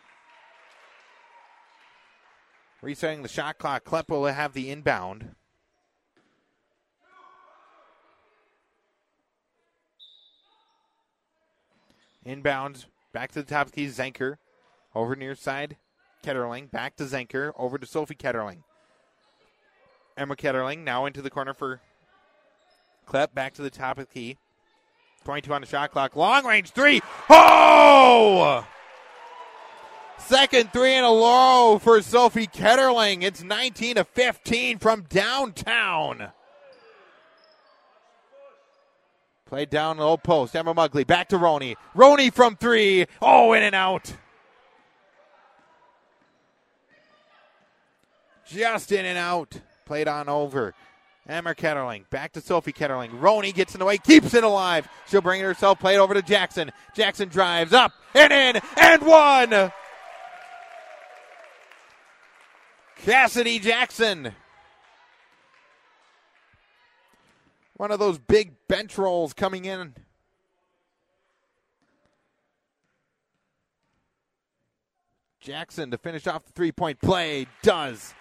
[SPEAKER 2] Resetting the shot clock, Klepp will have the inbound. Inbounds, back to the top of the key, Zenker. Over near side, Ketterling, back to Zenker, over to Sophie Ketterling. Emma Ketterling now into the corner for Klepp, back to the top of the key. twenty-two on the shot clock, long range three. Oh! Second three in a row for Sophie Ketterling. It's nineteen to fifteen from downtown. Played down low post. Emma Mugley back to Roney. Roney from three. Oh, in and out. Just in and out. Played on over. Emma Ketterling back to Sophie Ketterling. Roney gets in the way, keeps it alive. She'll bring it herself. Played over to Jackson. Jackson drives up and in and one. Cassidy Jackson. One of those big bench rolls coming in. Jackson to finish off the three-point play. Does.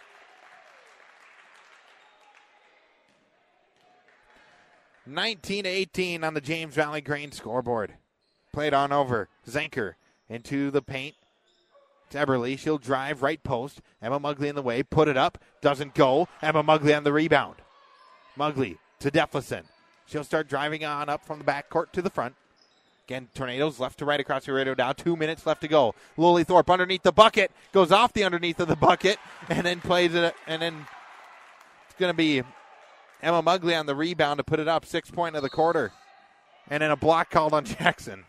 [SPEAKER 2] nineteen to eighteen on the James Valley Grain scoreboard. Played on over. Zenker into the paint. It's Eberly. She'll drive right post. Emma Mugley in the way. Put it up. Doesn't go. Emma Mugley on the rebound. Mugley to Deflison. She'll start driving on up from the backcourt to the front. Again, Tornadoes left to right across the radio now. Two minutes left to go. Lily Thorpe underneath the bucket. Goes off the underneath of the bucket. And then plays it. And then it's going to be Emma Mugley on the rebound to put it up. Six point of the quarter. And then a block called on Jackson.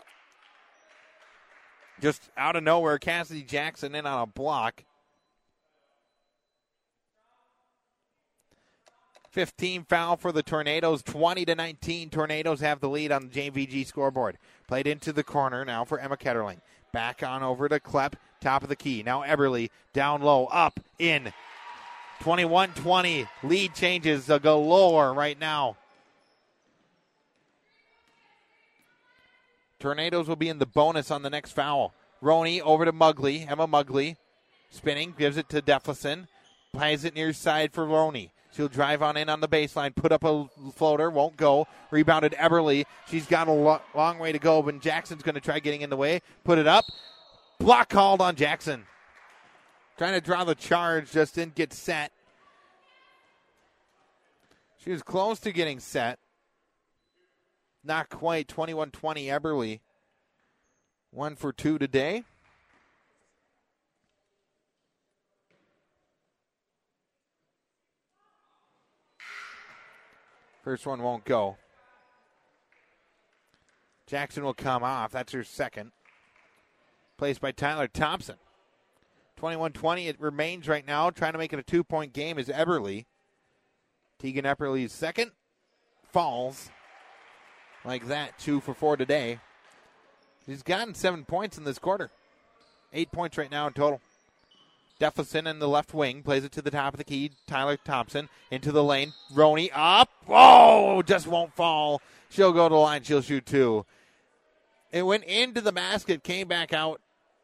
[SPEAKER 2] Just out of nowhere, Cassidy Jackson in on a block. fifteen foul for the Tornadoes, twenty to nineteen. Tornadoes have the lead on the J V G scoreboard. Played into the corner now for Emma Ketterling. Back on over to Klepp, top of the key. Now Eberly, down low, up, in. twenty-one twenty, lead changes galore right now. Tornadoes will be in the bonus on the next foul. Roney over to Mugley, Emma Mugley, spinning, gives it to Deflison. Plays it near side for Roney. She'll drive on in on the baseline, put up a floater, won't go. Rebounded Eberly. She's got a lo- long way to go, but Jackson's going to try getting in the way. Put it up. Block called on Jackson. Trying to draw the charge, just didn't get set. She was close to getting set. Not quite. twenty-one twenty Eberly. One for two today. First one won't go. Jackson will come off. That's her second. Placed by Tyler Thompson. twenty-one twenty it remains right now. Trying to make it a two-point game is Eberly. Tegan Eberly's second. Falls. Like that. Two for four today. She's gotten seven points in this quarter. Eight points right now in total. Deflison in the left wing plays it to the top of the key. Tyler Thompson into the lane. Roney up. Oh, just won't fall. She'll go to the line. She'll shoot two. It went into the basket, came back out.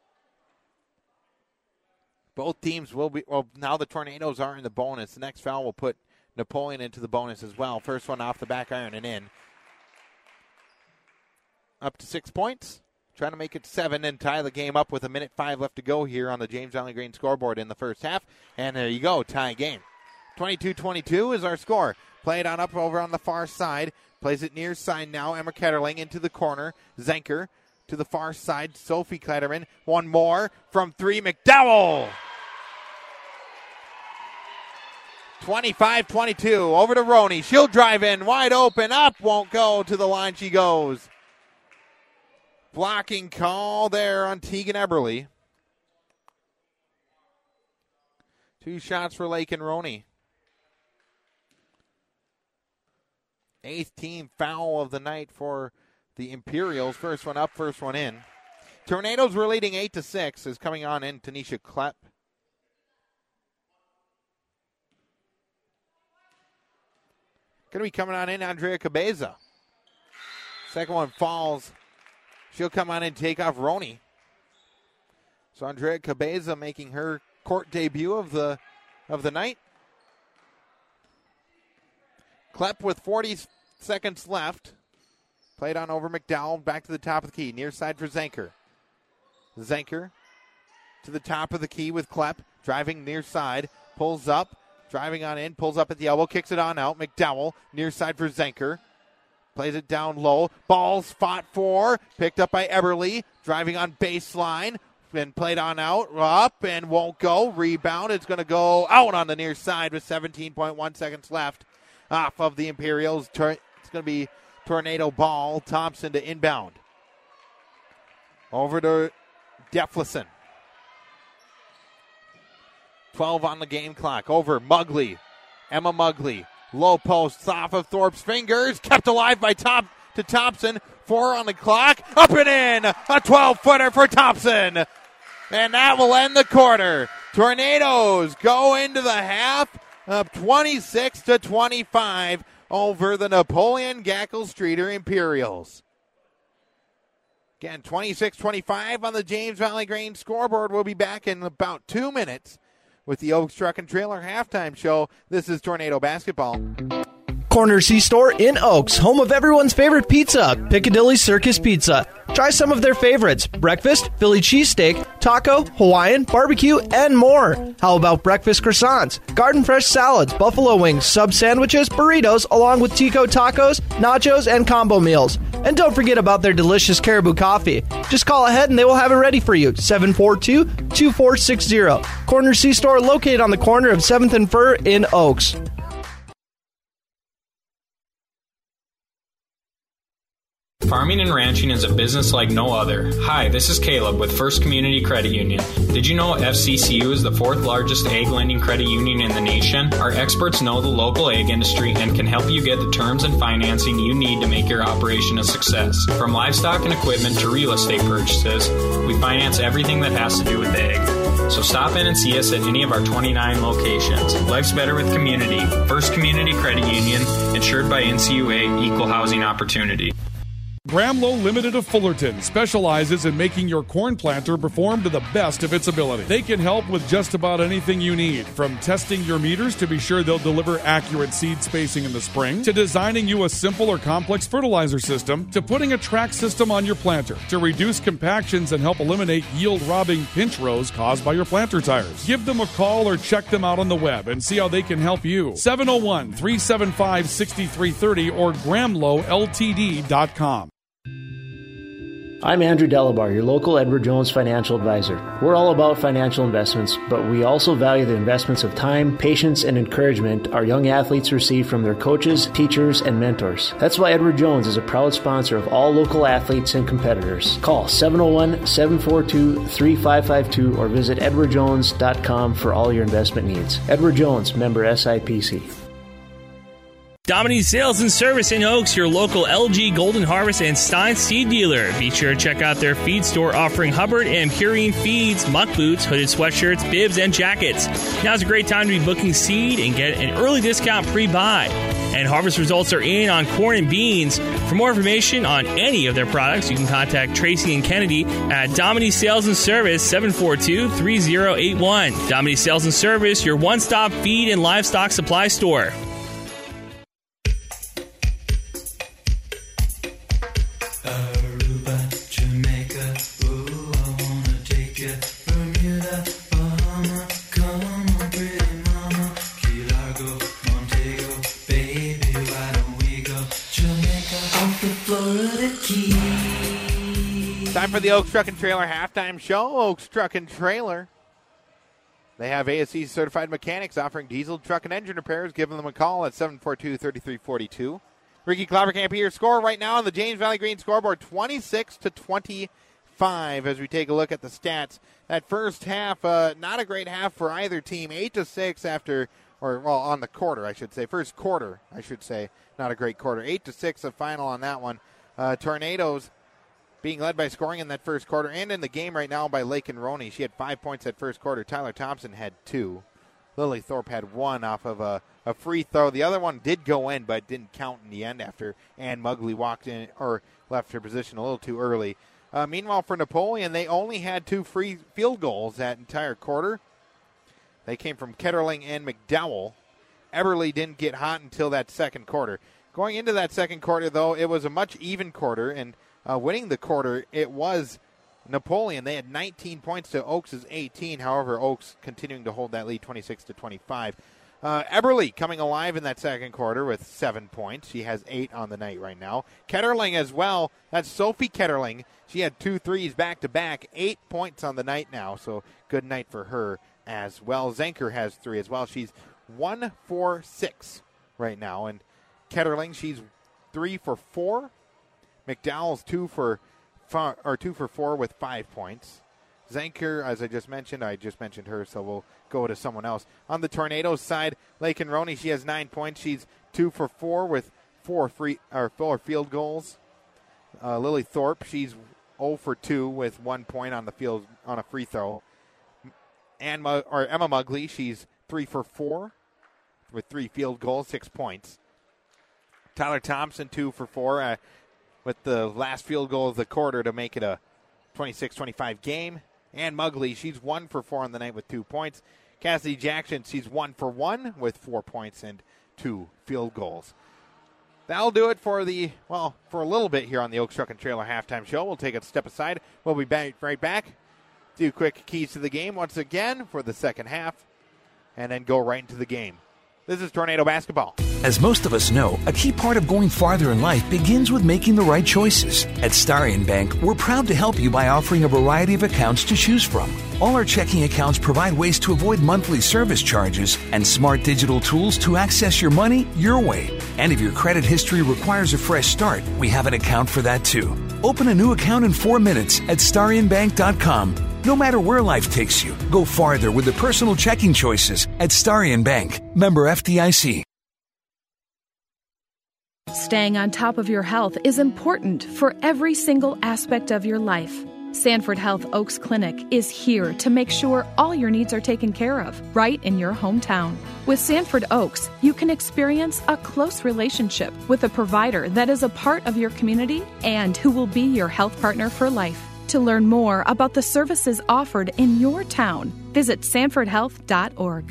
[SPEAKER 2] Both teams will be, well, now the Tornadoes are in the bonus. The next foul will put Napoleon into the bonus as well. First one off the back iron and in. Up to six points. Trying to make it seven and tie the game up with a minute five left to go here on the James Valley Grain scoreboard in the first half. And there you go, tie game. twenty-two twenty-two is our score. Play it on up over on the far side. Plays it near side now. Emma Ketterling into the corner. Zenker to the far side. Sophie Kletterman. One more from three. McDowell. twenty-five twenty-two. Over to Roney. She'll drive in. Wide open. Up. Won't go. To the line she goes. Blocking call there on Tegan Eberly. Two shots for Lake and Roney. Eighth team foul of the night for the Imperials. First one up, first one in. Tornadoes were leading eight to six. Is coming on in Tanisha Klepp. Going to be coming on in Andrea Cabeza. Second one falls. She'll come on and take off Roney. So Andrea Cabeza making her court debut of the of the night. Klepp with forty seconds left. Played on over McDowell. Back to the top of the key. Near side for Zenker. Zenker to the top of the key with Klepp. Driving near side. Pulls up. Driving on in. Pulls up at the elbow. Kicks it on out. McDowell near side for Zenker. Plays it down low. Ball's fought for. Picked up by Eberly. Driving on baseline. Then played on out. Up and won't go. Rebound. It's going to go out on the near side with seventeen point one seconds left. Off of the Imperials. It's going to be Tornado ball. Thompson to inbound. Over to Deflison. twelve on the game clock. Over Mugley. Emma Mugley. Low post off of Thorpe's fingers. Kept alive by Top to Thompson. Four on the clock. Up and in. A twelve-footer for Thompson. And that will end the quarter. Tornadoes go into the half of twenty-six to twenty-five over the Napoleon Gackle Streeter Imperials. Again, twenty-six twenty-five on the James Valley Grain scoreboard. We'll be back in about two minutes with the Oaks Truck and Trailer halftime show. This is Tornado Basketball.
[SPEAKER 15] Corner C-Store in Oaks, home of everyone's favorite pizza, Piccadilly Circus Pizza. Try some of their favorites: breakfast, Philly cheesesteak, taco, Hawaiian, barbecue, and more. How about breakfast croissants, garden fresh salads, buffalo wings, sub sandwiches, burritos, along with Tico tacos, nachos, and combo meals. And don't forget about their delicious Caribou coffee. Just call ahead and they will have it ready for you. seven four two, two four six zero. Corner C-Store located on the corner of seventh and Fur in Oaks.
[SPEAKER 16] Farming and ranching is a business like no other. Hi, this is Caleb with First Community Credit Union. Did you know F C C U is the fourth largest ag lending credit union in the nation? Our experts know the local ag industry and can help you get the terms and financing you need to make your operation a success. From livestock and equipment to real estate purchases, we finance everything that has to do with ag. So stop in and see us at any of our twenty-nine locations. Life's better with community. First Community Credit Union, insured by N C U A Equal Housing Opportunity.
[SPEAKER 17] Bramlow Limited of Fullerton specializes in making your corn planter perform to the best of its ability. They can help with just about anything you need, from testing your meters to be sure they'll deliver accurate seed spacing in the spring, to designing you a simple or complex fertilizer system, to putting a track system on your planter to reduce compactions and help eliminate yield-robbing pinch rows caused by your planter tires. Give them a call or check them out on the web and see how they can help you. seven oh one, three seven five, six three three oh or gramlow L T D dot com.
[SPEAKER 18] I'm Andrew Delabar, your local Edward Jones financial advisor. We're all about financial investments, but we also value the investments of time, patience, and encouragement our young athletes receive from their coaches, teachers, and mentors. That's why Edward Jones is a proud sponsor of all local athletes and competitors. Call seven oh one, seven four two, three five five two or visit edward jones dot com for all your investment needs. Edward Jones, member S I P C.
[SPEAKER 14] Domini Sales and Service in Oaks, your local L G, Golden Harvest, and Stein seed dealer. Be sure to check out their feed store offering Hubbard and Purine feeds, muck boots, hooded sweatshirts, bibs, and jackets. Now's a great time to be booking seed and get an early discount pre-buy. And harvest results are in on corn and beans. For more information on any of their products, you can contact Tracy and Kennedy at Domini Sales and Service, seven four two, three zero eight one. Domini Sales and Service, your one-stop feed and livestock supply store.
[SPEAKER 2] Time for the Oaks Truck and Trailer halftime show. Oaks Truck and Trailer. They have A S C certified mechanics offering diesel, truck, and engine repairs. Give them a call at seven four two, three three four two. Ricky Clovercamp here. Score right now on the James Valley Green scoreboard, twenty-six to twenty-five. As we take a look at the stats, that first half, uh, not a great half for either team. Eight to six after, or well, on the quarter, I should say. First quarter, I should say. Not a great quarter. Eight to six, the final on that one. Uh, Tornadoes being led by scoring in that first quarter, and in the game right now by Lakin Roney. She had five points that first quarter. Tyler Thompson had two. Lily Thorpe had one off of a, a free throw. The other one did go in, but didn't count in the end after Ann Mugley walked in or left her position a little too early. Uh, meanwhile, for Napoleon, they only had two free field goals that entire quarter. They came from Ketterling and McDowell. Eberly didn't get hot until that second quarter. Going into that second quarter, though, it was a much even quarter, and Uh, winning the quarter, it was Napoleon. They had nineteen points to Oaks' eighteen. However, Oaks continuing to hold that lead twenty-six to twenty-five. Uh, Eberly coming alive in that second quarter with seven points. She has eight on the night right now. Ketterling as well. That's Sophie Ketterling. She had two threes back-to-back. Eight points on the night now, so good night for her as well. Zenker has three as well. She's one for six right now. And Ketterling, she's three for four. McDowell's two for five, or two for four with five points. Zanker, as I just mentioned, I just mentioned her, so we'll go to someone else. On the Tornadoes side, Lakin Roney, she has nine points. She's two for four with four free or four field goals. Uh, Lily Thorpe, she's zero for two with one point on the field on a free throw. And or Emma Mugley, she's three for four with three field goals, six points. Tyler Thompson, two for four. Uh, with the last field goal of the quarter to make it a twenty-six twenty-five game. And Mugley, she's one for four on the night with two points. Cassidy Jackson, she's one for one with four points and two field goals. That'll do it for the, well, for a little bit here on the Oaks Truck and Trailer halftime show. We'll take a step aside. We'll be back right back. Do quick keys to the game once again for the second half, and then go right into the game. This is Tornado Basketball.
[SPEAKER 19] As most of us know, a key part of going farther in life begins with making the right choices. At Starion Bank, we're proud to help you by offering a variety of accounts to choose from. All our checking accounts provide ways to avoid monthly service charges and smart digital tools to access your money your way. And if your credit history requires a fresh start, we have an account for that too. Open a new account in four minutes at starion bank dot com. No matter where life takes you, go farther with the personal checking choices at Starion Bank. Member F D I C.
[SPEAKER 20] Staying on top of your health is important for every single aspect of your life. Sanford Health Oaks Clinic is here to make sure all your needs are taken care of right in your hometown. With Sanford Oaks, you can experience a close relationship with a provider that is a part of your community and who will be your health partner for life. To learn more about the services offered in your town, visit sanford health dot org.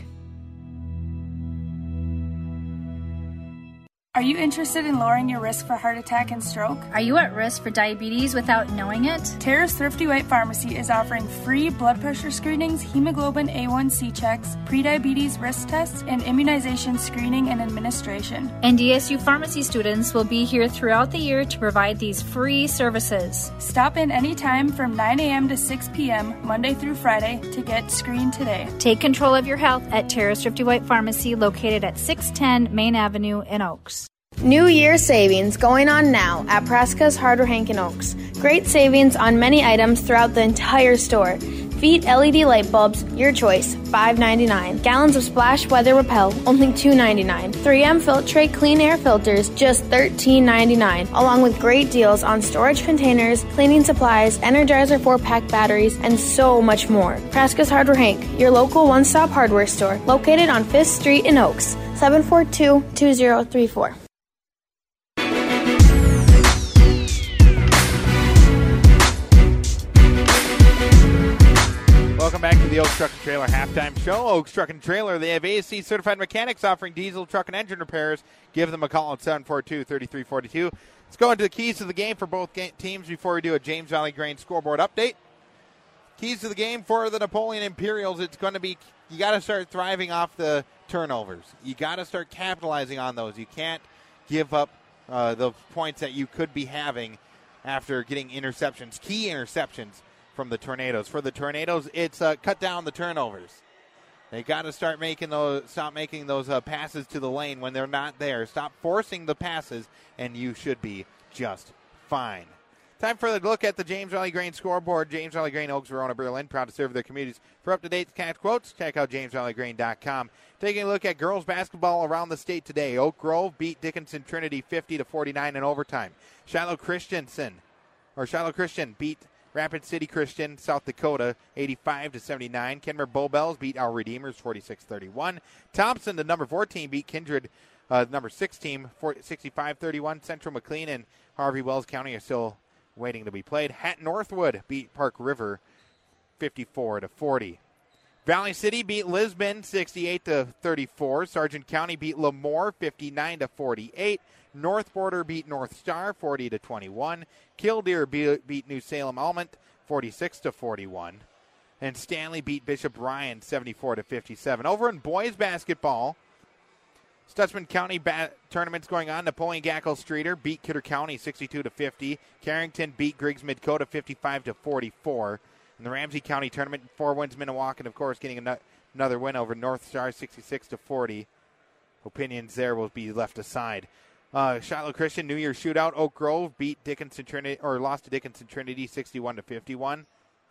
[SPEAKER 13] Are you interested in lowering your risk for heart attack and stroke?
[SPEAKER 21] Are you at risk for diabetes without knowing it?
[SPEAKER 13] Terrace Thrifty White Pharmacy is offering free blood pressure screenings, hemoglobin A one C checks, prediabetes risk tests, and immunization screening and administration.
[SPEAKER 21] And D S U pharmacy students will be here throughout the year to provide these free services.
[SPEAKER 13] Stop in anytime from nine a.m. to six p.m. Monday through Friday to get screened today.
[SPEAKER 21] Take control of your health at Terrace Thrifty White Pharmacy, located at six ten Main Avenue in Oaks.
[SPEAKER 22] New Year savings going on now at Praska's Hardware Hank in Oaks. Great savings on many items throughout the entire store. Feet L E D light bulbs, your choice, five ninety-nine. Gallons of Splash Weather Repel, only two ninety-nine. three M Filtrate Clean Air Filters, just thirteen ninety-nine. Along with great deals on storage containers, cleaning supplies, Energizer four-pack batteries, and so much more. Praska's Hardware Hank, your local one-stop hardware store, located on fifth Street in Oaks, seven four two, two zero three four.
[SPEAKER 2] Welcome back to the Oaks Truck and Trailer Halftime Show. Oaks Truck and Trailer, they have A S C certified mechanics offering diesel, truck, and engine repairs. Give them a call at seven four two, three three four two. Let's go into the keys to the game for both game teams before we do a James Valley Grain scoreboard update. Keys to the game for the Napoleon Imperials, it's going to be, you got to start thriving off the turnovers. You got to start capitalizing on those. You can't give up uh, the points that you could be having after getting interceptions, key interceptions from the Tornadoes. For the Tornadoes, it's uh, cut down the turnovers. They got to start making those, stop making those uh, passes to the lane when they're not there. Stop forcing the passes, and you should be just fine. Time for a look at the James Valley Grain scoreboard. James Valley Grain, Oaks, Verona, Berlin, proud to serve their communities. For up-to-date cash quotes, check out james valley grain dot com. Taking a look at girls basketball around the state today. Oak Grove beat Dickinson Trinity fifty to forty-nine in overtime. Shiloh Christensen, or Shiloh Christian beat Rapid City Christian, South Dakota, eighty-five to seventy-nine. Kenmore Bowbells beat Our Redeemers, forty-six thirty-one. Thompson, the number four team, beat Kindred, uh, number six team, sixty-five thirty-one. Central McLean and Harvey Wells County are still waiting to be played. Hatton Northwood beat Park River, fifty-four to forty. Valley City beat Lisbon, sixty-eight to thirty-four. Sargent County beat Lemoore, fifty-nine to forty-eight. North Border beat North Star, forty to twenty-one. Killdeer beat, beat New Salem Almont, forty-six to forty-one. And Stanley beat Bishop Ryan, seventy-four to fifty-seven. Over in boys basketball, Stutzman County ba- tournament's going on. Napoleon Gackle Streeter beat Kidder County, sixty-two to fifty. Carrington beat Griggs Midcoda, fifty-five to forty-four. In the Ramsey County tournament, four wins Minnewacan, of course, getting an- another win over North Star, sixty-six to forty. Opinions there will be left aside. Uh, Shiloh Christian New Year shootout. Oak Grove beat Dickinson Trinity, or lost to Dickinson Trinity, sixty-one to fifty-one.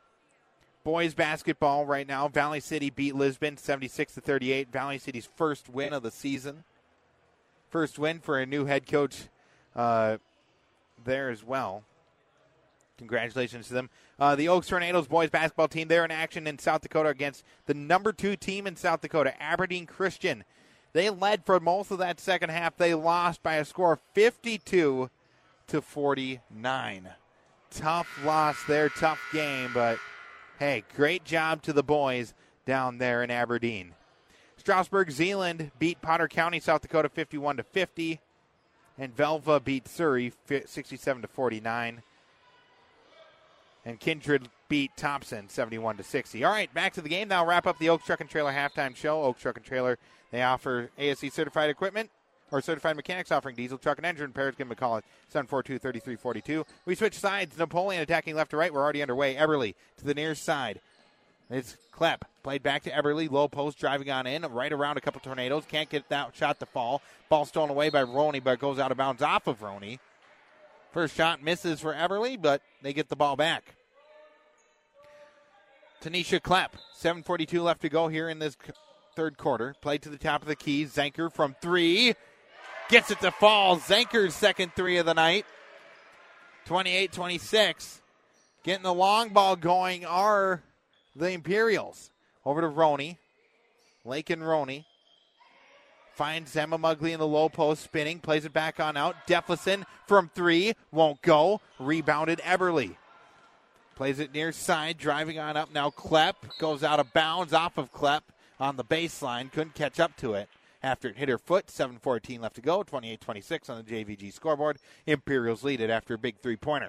[SPEAKER 2] Boys basketball right now. Valley City beat Lisbon, seventy-six to thirty-eight. Valley City's first win of the season. First win for a new head coach uh, there as well. Congratulations to them. Uh, the Oaks Tornadoes boys basketball team, they're in action in South Dakota against the number two team in South Dakota, Aberdeen Christian. They led for most of that second half. They lost by a score of fifty-two to forty-nine. Tough loss there, tough game, but hey, great job to the boys down there in Aberdeen. Strasburg Zeeland beat Potter County, South Dakota, fifty-one to fifty, and Velva beat Surrey, sixty-seven to forty-nine. And Kindred beat Thompson, seventy-one to sixty. All right, back to the game now. Wrap up the Oaks Truck and Trailer halftime show. Oaks Truck and Trailer, they offer A S C certified equipment or certified mechanics offering diesel, truck, and engine repairs. Give them a call at seven four two, three three four two. We switch sides. Napoleon attacking left to right. We're already underway. Eberly to the near side. It's Klepp. Played back to Eberly. Low post driving on in. Right around a couple Tornadoes. Can't get that shot to fall. Ball stolen away by Roney, but goes out of bounds off of Roney. First shot misses for Eberly, but they get the ball back. Tanisha Klepp. seven forty-two left to go here in this third quarter. Played to the top of the key. Zanker from three. Gets it to fall. Zanker's second three of the night. twenty-eight twenty-six. Getting the long ball going are the Imperials. Over to Roney. Lakin Roney. Finds Emma Mugley in the low post, spinning. Plays it back on out. Deflison from three. Won't go. Rebounded Eberly. Plays it near side. Driving on up now. Klepp goes out of bounds off of Klepp on the baseline. Couldn't catch up to it after it hit her foot. seven fourteen left to go. twenty-eight twenty-six on the J V G scoreboard. Imperials lead it after a big three-pointer.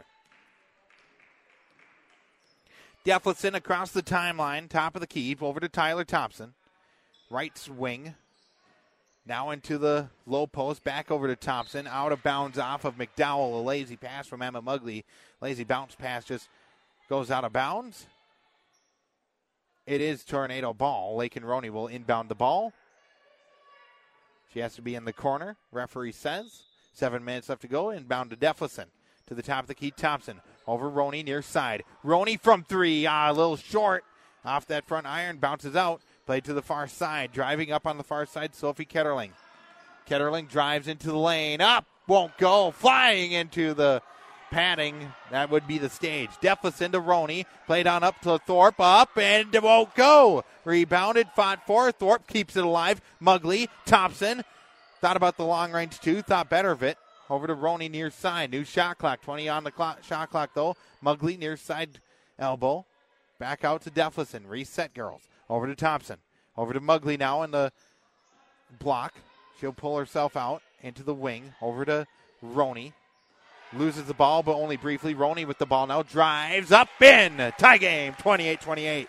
[SPEAKER 2] Deflison across the timeline. Top of the key. Over to Tyler Thompson. Right swing. Now into the low post. Back over to Thompson. Out of bounds off of McDowell. A lazy pass from Emma Mugley. Lazy bounce pass just goes out of bounds. It is Tornado ball. Lakin Roney will inbound the ball. She has to be in the corner. Referee says. Seven minutes left to go. Inbound to Deflison. To the top of the key, Thompson. Over Roney near side. Roney from three. Ah, a little short. Off that front iron, bounces out. Played to the far side. Driving up on the far side, Sophie Ketterling. Ketterling drives into the lane. Up, won't go. Flying into the padding. That would be the stage. Deflison to Roney. Played on up to Thorpe. Up and won't go. Rebounded, fought for. Thorpe keeps it alive. Mugley, Thompson. Thought about the long range too. Thought better of it. Over to Roney near side. New shot clock. twenty on the clock, shot clock though. Mugley near side elbow. Back out to Deflison. Reset girls. Over to Thompson. Over to Mugley now in the block. She'll pull herself out into the wing. Over to Roney. Loses the ball, but only briefly. Roney with the ball now. Drives up in. Tie game. twenty-eight twenty-eight.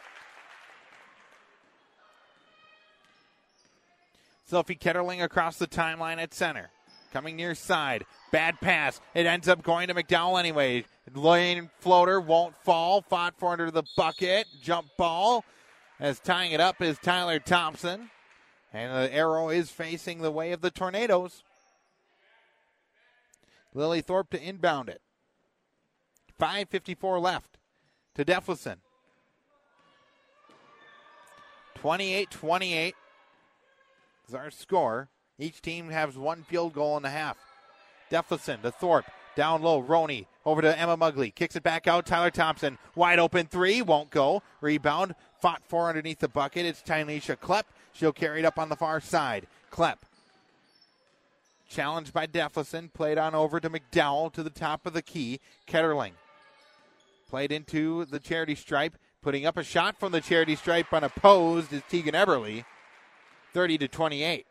[SPEAKER 2] Sophie Ketterling across the timeline at center. Coming near side. Bad pass. It ends up going to McDowell anyway. Lane floater won't fall. Fought for under the bucket. Jump ball. As tying it up is Tyler Thompson. And the arrow is facing the way of the Tornadoes. Lily Thorpe to inbound it. five fifty-four left to Deflison. twenty-eight twenty-eight is our score. Each team has one field goal and a half. Deflison to Thorpe. Down low, Roney. Over to Emma Mugley. Kicks it back out. Tyler Thompson. Wide open three. Won't go. Rebound. Fought for underneath the bucket. It's Tynesha Klepp. She'll carry it up on the far side. Klepp. Challenged by Deflison. Played on over to McDowell to the top of the key. Ketterling. Played into the charity stripe. Putting up a shot from the charity stripe unopposed is Tegan Eberly. thirty to twenty-eight.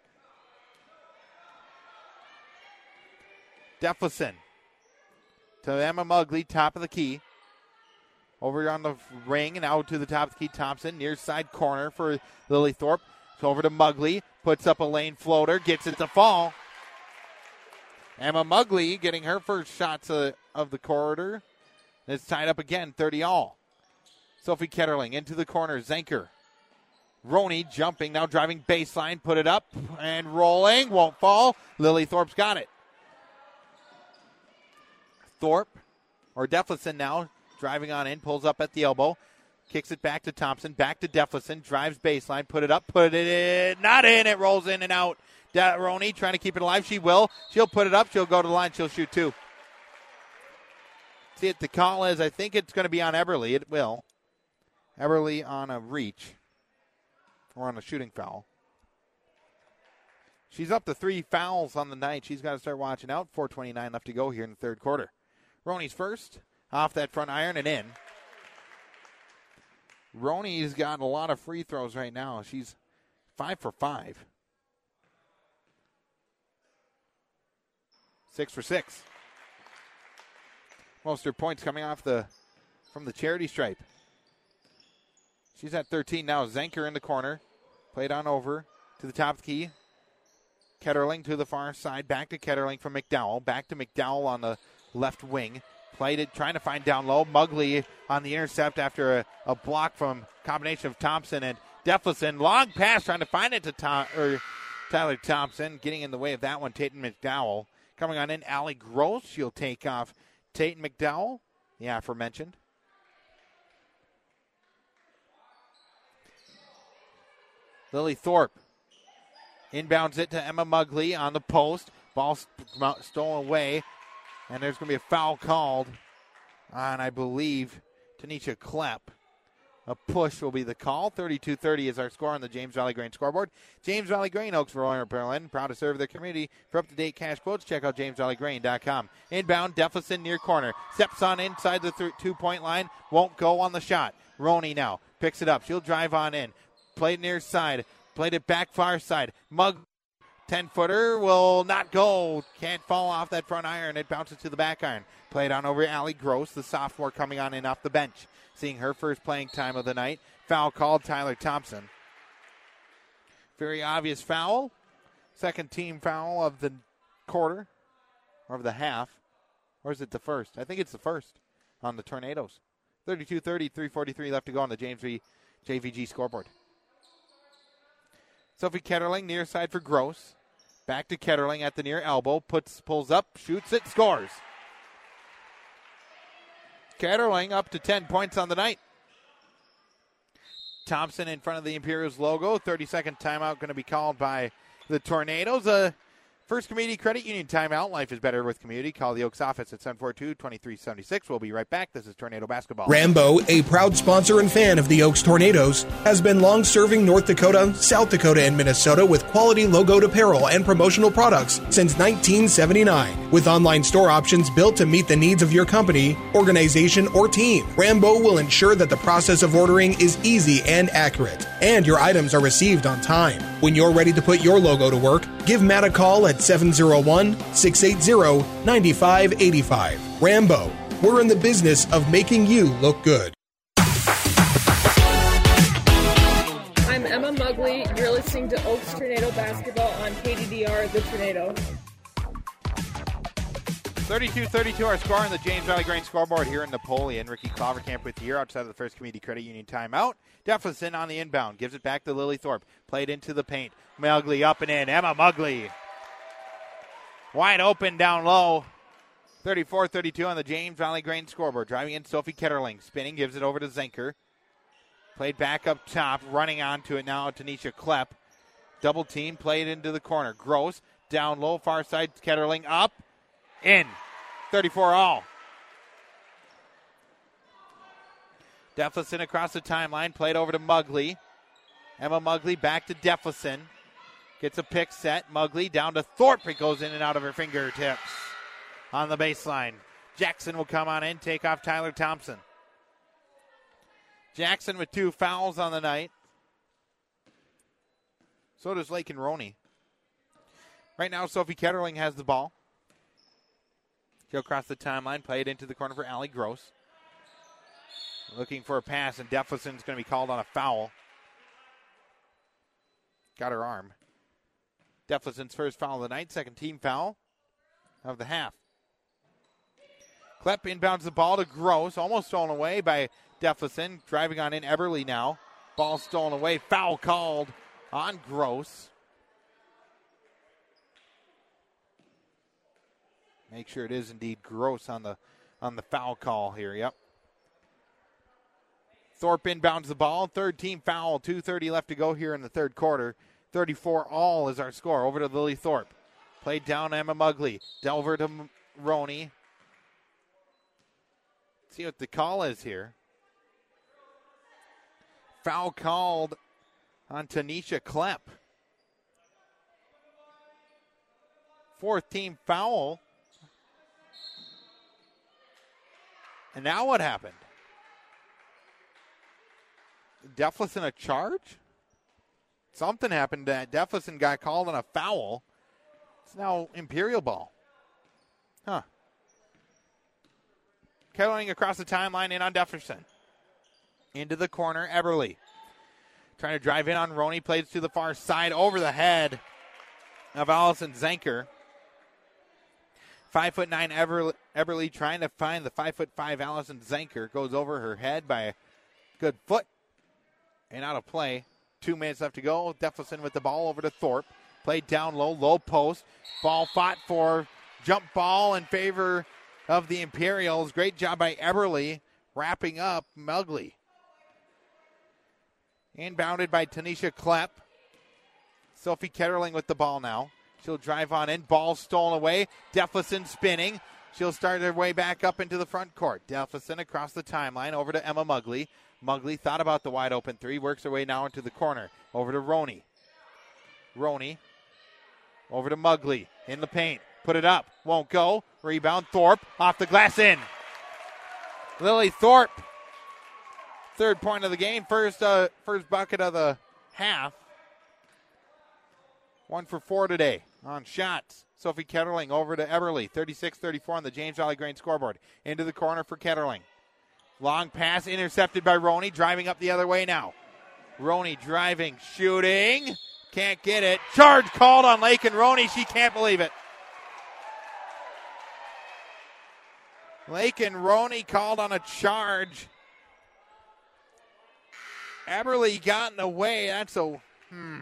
[SPEAKER 2] Deflison to Emma Mugley, top of the key. Over on the ring and out to the top of the key. Thompson, near side corner for Lily Thorpe. So over to Mugley, puts up a lane floater, gets it to fall. Emma Mugley getting her first shots of, of the quarter. It's tied up again, thirty all. Sophie Ketterling into the corner, Zenker. Roney jumping, now driving baseline, put it up and rolling, won't fall. Lily Thorpe's got it. Thorpe, or Deflison now, driving on in, pulls up at the elbow, kicks it back to Thompson, back to Deflison, drives baseline, put it up, put it in, not in, it rolls in and out. De- Roney trying to keep it alive, she will. She'll put it up, she'll go to the line, she'll shoot two. See what the call is, I think it's going to be on Eberly, it will. Eberly on a reach, or on a shooting foul. She's up to three fouls on the night, she's got to start watching out. four twenty-nine left to go here in the third quarter. Roney's first, off that front iron and in. Roney's got a lot of free throws right now. She's five for five. Six for six. Most of her points coming off the from the charity stripe. She's at thirteen now. Zenker in the corner. Played on over to the top of the key. Ketterling to the far side. Back to Ketterling from McDowell. Back to McDowell on the left wing. Played it, trying to find down low. Mugley on the intercept after a, a block from combination of Thompson and Deflison. Long pass trying to find it to Tom, or Tyler Thompson. Getting in the way of that one, Tate and McDowell. Coming on in, Allie Gross. She'll take off Tate and McDowell, the aforementioned. Lily Thorpe inbounds it to Emma Mugley on the post. Ball st- stolen away. And there's going to be a foul called on, I believe, Tanisha Klepp. A push will be the call. thirty-two thirty is our score on the James Valley Grain scoreboard. James Valley Grain, Oaksville, Oil Repair Lynn, proud to serve their community. For up-to-date cash quotes, check out james valley grain dot com. Inbound, Deflison near corner. Steps on inside the th- two-point line. Won't go on the shot. Roney now picks it up. She'll drive on in. Played near side. Played it back far side. Mug. ten-footer will not go. Can't fall off that front iron. It bounces to the back iron. Played on over Allie Gross, the sophomore coming on in off the bench. Seeing her first playing time of the night. Foul called, Tyler Thompson. Very obvious foul. Second team foul of the quarter, or of the half. Or is it the first? I think it's the first on the Tornadoes. thirty-two thirty, three forty-three left to go on the James v. J V G scoreboard. Sophie Ketterling near side for Gross. Back to Ketterling at the near elbow. Puts, pulls up, shoots it, scores. Ketterling up to ten points on the night. Thompson in front of the Imperials logo. thirty-second timeout going to be called by the Tornadoes. Uh, First Community Credit Union timeout. Life is better with community. Call the Oaks office at seven four two, two three seven six. We'll be right back. This is Tornado Basketball.
[SPEAKER 3] Rambo, a proud sponsor and fan of the Oaks Tornadoes, has been long serving North Dakota, South Dakota, and Minnesota with quality logoed apparel and promotional products since nineteen seventy-nine. With online store options built to meet the needs of your company, organization, or team, Rambo will ensure that the process of ordering is easy and accurate, and your items are received on time. When you're ready to put your logo to work, give Matt a call at seven oh one, six eight zero, nine five eight five. Rambo, we're in the business of making you look good.
[SPEAKER 4] I'm Emma Mugley. You're listening to Oaks Tornado Basketball on K D D R, The Tornado.
[SPEAKER 2] thirty-two thirty-two our score on the James Valley Grain scoreboard here in Napoleon. Ricky Clovercamp with you outside of the First Community Credit Union timeout. Jefferson on the inbound. Gives it back to Lily Thorpe. Played into the paint. Mugley up and in. Emma Mugley. Wide open down low. thirty-four thirty-two on the James Valley Grain scoreboard. Driving in Sophie Ketterling. Spinning. Gives it over to Zenker. Played back up top. Running onto it now. Tanisha Klepp. Double team. Played into the corner. Gross. Down low. Far side. Ketterling up. In. thirty-four all. Deflison across the timeline. Played over to Mugley. Emma Mugley back to Deflison. Gets a pick set. Mugley down to Thorpe. It goes in and out of her fingertips on the baseline. Jackson will come on in. Take off Tyler Thompson. Jackson with two fouls on the night. So does Lakin Roney. Right now, Sophie Ketterling has the ball. She'll cross the timeline, play it into the corner for Allie Gross. Looking for a pass, and Deflison's going to be called on a foul. Got her arm. Deflison's first foul of the night, second team foul of the half. Klepp inbounds the ball to Gross, almost stolen away by Deflison. Driving on in Eberly now. Ball stolen away, foul called on Gross. Make sure it is indeed Gross on the on the foul call here. Yep. Thorpe inbounds the ball. Third team foul. two thirty left to go here in the third quarter. thirty-four all is our score. Over to Lily Thorpe. Played down Emma Mugley. Delver to Roney. See what the call is here. Foul called on Tanisha Klepp. Fourth team foul. And now what happened? Deflison a charge? Something happened. That Deflison got called on a foul. It's now Imperial ball. Huh. Kettling across the timeline in on Deflison. Into the corner, Eberly. Trying to drive in on Roney. Plays to the far side over the head of Allison Zenker. Five foot nine Eberly, Eberly trying to find the five foot five Allison Zenker. Goes over her head by a good foot and out of play. Two minutes left to go. Deflison with the ball over to Thorpe. Played down low, low post. Ball fought for. Jump ball in favor of the Imperials. Great job by Eberly. Wrapping up Mugley. Inbounded by Tanisha Klepp. Sophie Ketterling with the ball now. She'll drive on in. Ball stolen away. Deflison spinning. She'll start her way back up into the front court. Deflison across the timeline over to Emma Mugley. Mugley thought about the wide open three. Works her way now into the corner. Over to Roney. Roney. Over to Mugley. In the paint. Put it up. Won't go. Rebound. Thorpe. Off the glass in. Lily Thorpe. Third point of the game. First, uh, first bucket of the half. One for four today on shots. Sophie Ketterling over to Eberly. thirty-six thirty-four on the James Valley Grain scoreboard. Into the corner for Ketterling. Long pass intercepted by Roney. Driving up the other way now. Roney driving, shooting. Can't get it. Charge called on Lakin Roney. She can't believe it. Lakin Roney called on a charge. Eberly got in the way. That's a... Hmm.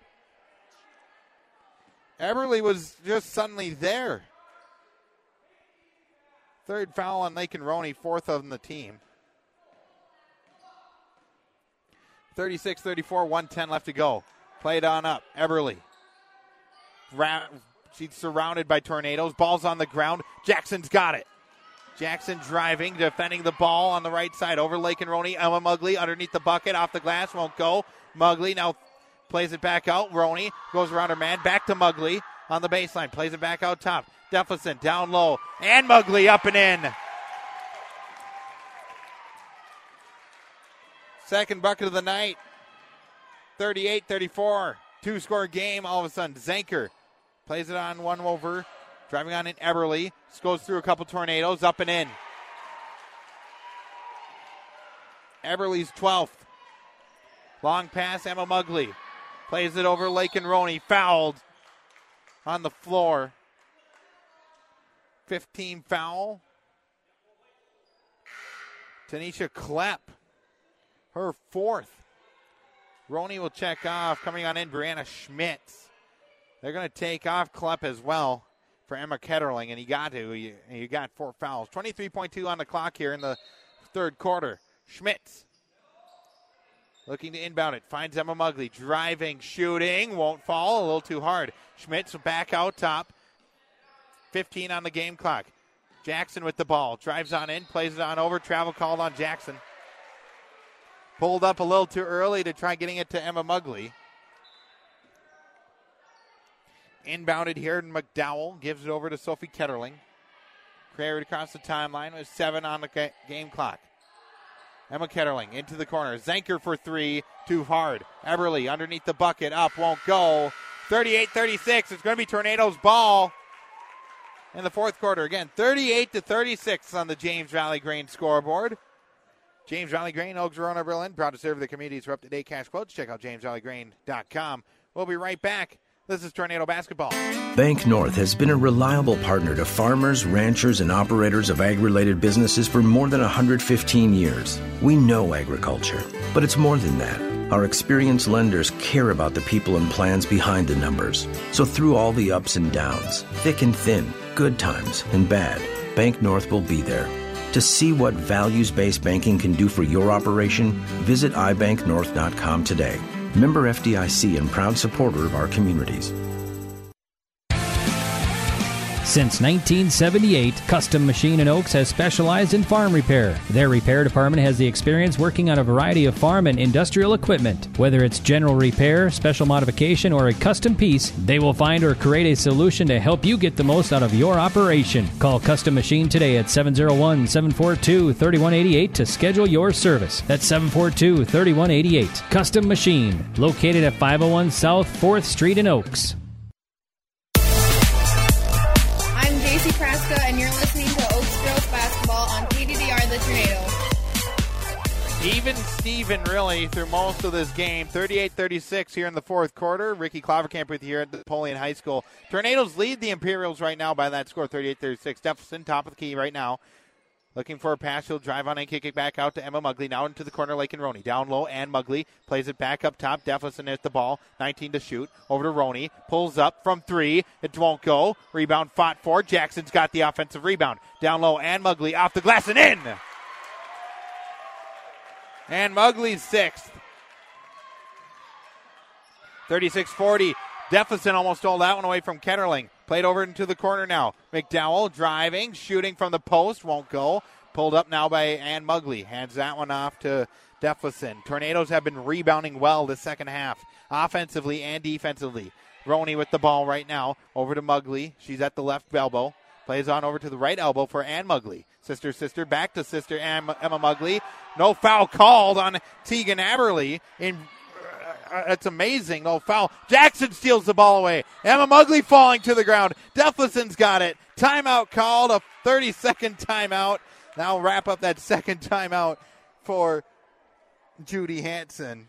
[SPEAKER 2] Eberly was just suddenly there. Third foul on Lakin Roney, fourth on the team. thirty-six thirty-four, one ten left to go. Played on up. Eberly. Ra- she's surrounded by tornadoes. Ball's on the ground. Jackson's got it. Jackson driving, defending the ball on the right side. Over Lake and Roney. Emma Mugley underneath the bucket. Off the glass. Won't go. Mugley now plays it back out. Roney goes around her man. Back to Mugley on the baseline. Plays it back out top. Deflison down low. And Mugley up and in. Second bucket of the night. thirty-eight thirty-four. Two-score game. All of a sudden, Zanker plays it on one over. Driving on in Eberly. Just goes through a couple tornadoes. Up and in. Eberly's twelfth. Long pass, Emma Mugley. Plays it over Lake and Roney. Fouled on the floor. fifteen foul. Tanisha Klepp. Her fourth. Roney will check off. Coming on in, Brianna Schmitz. They're going to take off Klepp as well for Emma Ketterling, and you got to. You, you got four fouls. twenty-three point two on the clock here in the third quarter. Schmitz looking to inbound it. Finds Emma Mugley. Driving, shooting. Won't fall. A little too hard. Schmitz back out top. fifteen on the game clock. Jackson with the ball. Drives on in. Plays it on over. Travel called on Jackson. Pulled up a little too early to try getting it to Emma Mugley. Inbounded here, and McDowell gives it over to Sophie Ketterling. Carried across the timeline with seven on the ga- game clock. Emma Ketterling into the corner. Zanker for three. Too hard. Eberly underneath the bucket. Up. Won't go. thirty-eight thirty-six. It's going to be Tornadoes ball in the fourth quarter. Again, thirty-eight to thirty-six on the James Valley Grain scoreboard. James Valley Grain, Oaks, Verona, Berlin. Proud to serve the communities for up-to-date cash quotes. Check out james valley grain dot com. We'll be right back. This is Tornado Basketball.
[SPEAKER 11] Bank North has been a reliable partner to farmers, ranchers, and operators of ag-related businesses for more than one hundred fifteen years. We know agriculture, but it's more than that. Our experienced lenders care about the people and plans behind the numbers. So through all the ups and downs, thick and thin, good times and bad, Bank North will be there. To see what values-based banking can do for your operation, visit i bank north dot com today. Member F D I C and proud supporter of our communities.
[SPEAKER 6] Since nineteen seventy-eight, Custom Machine in Oaks has specialized in farm repair. Their repair department has the experience working on a variety of farm and industrial equipment. Whether it's general repair, special modification, or a custom piece, they will find or create a solution to help you get the most out of your operation. Call Custom Machine today at seven oh one, seven four two, three one eight eight to schedule your service. That's seven four two, three one eight eight. Custom Machine, located at five oh one South fourth Street in Oaks.
[SPEAKER 5] Casey Praska, and you're listening to Oaks Girls Basketball on K D D R The Tornado.
[SPEAKER 2] Even Steven, really, through most of this game. thirty-eight thirty-six here in the fourth quarter. Ricky Clavercamp with you here at Napoleon High School. Tornadoes lead the Imperials right now by that score, thirty-eight thirty-six. Jefferson, top of the key right now. Looking for a pass. He'll drive on and kick it back out to Emma Mugley. Now into the corner, Lake and Roney. Down low, and Mugley plays it back up top. Deflison at the ball. nineteen to shoot. Over to Roney. Pulls up from three. It won't go. Rebound fought for. Jackson's got the offensive rebound. Down low, and Mugley off the glass and in. And Mugley's sixth. thirty-six forty. Deflison almost stole that one away from Ketterling. Played over into the corner now. McDowell driving, shooting from the post, won't go. Pulled up now by Ann Mugley. Hands that one off to Deflison. Tornadoes have been rebounding well this second half, offensively and defensively. Roney with the ball right now. Over to Mugley. She's at the left elbow. Plays on over to the right elbow for Ann Mugley. Sister, sister, back to sister Emma, Emma Mugley. No foul called on Tegan Aberly in Uh, it's amazing. No foul. Jackson steals the ball away. Emma Mugley falling to the ground. Deflison's got it. Timeout called. A thirty-second timeout. Now wrap up that second timeout for Judy Hansen.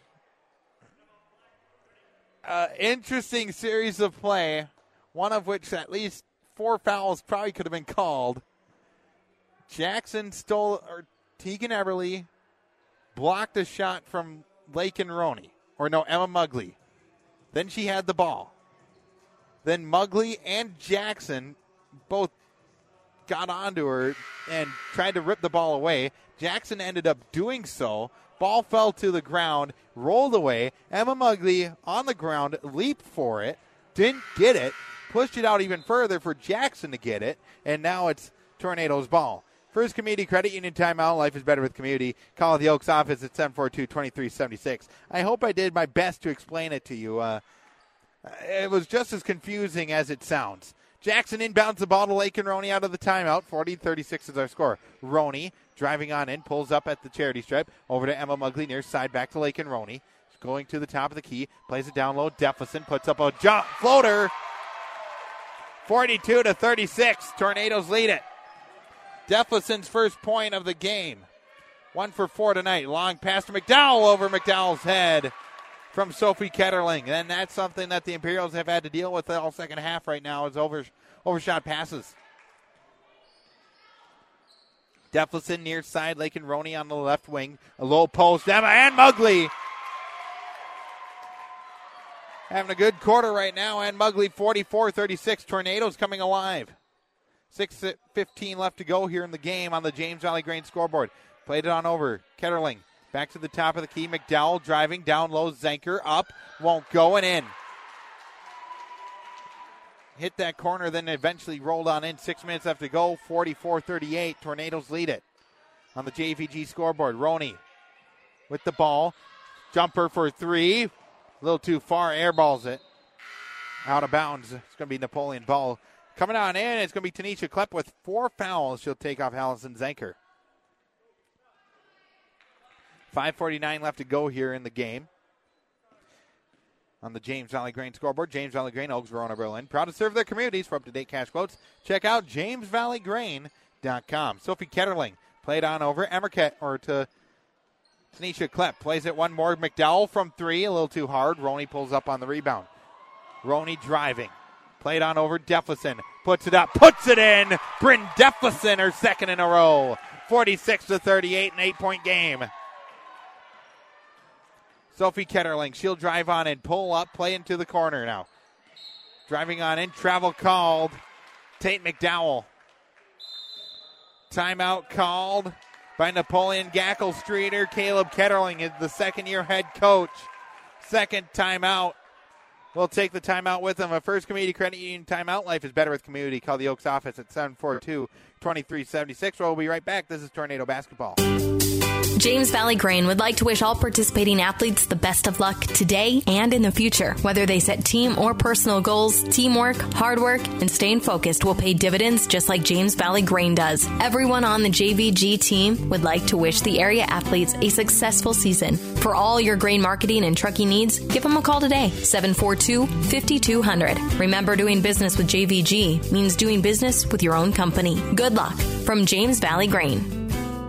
[SPEAKER 2] Uh, interesting series of play. One of which at least four fouls probably could have been called. Jackson stole, or Tegan Eberly blocked a shot from Lake and Roney. Or no, Emma Mugley. Then she had the ball. Then Mugley and Jackson both got onto her and tried to rip the ball away. Jackson ended up doing so, Ball fell to the ground, rolled away. Emma Mugley on the ground, leaped for it, didn't get it, pushed it out even further for Jackson to get it, and now it's Tornado's ball. First Community Credit Union timeout. Life is better with community. Call the Oaks office at seven four two, two three seven six. I hope I did my best to explain it to you. Uh, it was just as confusing as it sounds. Jackson inbounds the ball to Lakin Roney out of the timeout. forty thirty-six is our score. Roney driving on in, pulls up at the charity stripe. Over to Emma Mugley near side, back to Lakin Roney. Going to the top of the key, plays it down low. Deflison puts up a jump floater. forty-two to thirty-six. Tornadoes lead it. Deflison's first point of the game. One for four tonight. Long pass to McDowell over McDowell's head from Sophie Ketterling. And that's something that the Imperials have had to deal with all second half right now is over, overshot passes. Deflison near side. Lakin Roney on the left wing. A low post. Emma and Mugley. Having a good quarter right now. And Mugley forty-four thirty-six. Tornadoes coming alive. six fifteen left to go here in the game on the James Valley Grain scoreboard. Played it on over. Ketterling back to the top of the key. McDowell driving down low. Zenker up. Won't go and in. Hit that corner, then eventually rolled on in. Six minutes left to go. forty-four thirty-eight. Tornadoes lead it on the J V G scoreboard. Roney with the ball. Jumper for three. A little too far. Airballs it. Out of bounds. It's going to be Napoleon Ball. Coming on in, it's going to be Tanisha Klepp with four fouls. She'll take off Allison Zenker. five forty-nine left to go here in the game. On the James Valley Grain scoreboard, James Valley Grain, Oaks, Verona, Berlin. Proud to serve their communities. For up-to-date cash quotes, check out james valley grain dot com. Sophie Ketterling played on over. Emmerket, or to Tanisha Klepp. Plays it one more. McDowell from three. A little too hard. Roney pulls up on the rebound. Roney driving. Played on over. Deflison puts it up. Puts it in. Bryn Deflison, her second in a row. forty-six to thirty-eight, an eight-point game. Sophie Ketterling, she'll drive on and pull up. Play into the corner now. Driving on in. Travel called. Tate McDowell. Timeout called by Napoleon Gackle Streeter. Caleb Ketterling is the second-year head coach. Second timeout. We'll take the timeout with them. A First Community Credit Union timeout. Life is better with community. Call the Oaks office at seven four two, two three seven six. We'll be right back. This is Tornado Basketball.
[SPEAKER 10] James Valley Grain would like to wish all participating athletes the best of luck today and in the future. Whether they set team or personal goals, teamwork, hard work, and staying focused will pay dividends just like James Valley Grain does. Everyone on the J V G team would like to wish the area athletes a successful season. For all your grain marketing and trucking needs, give them a call today, seven four two, five two zero zero. Remember, doing business with J V G means doing business with your own company. Good luck from James Valley Grain.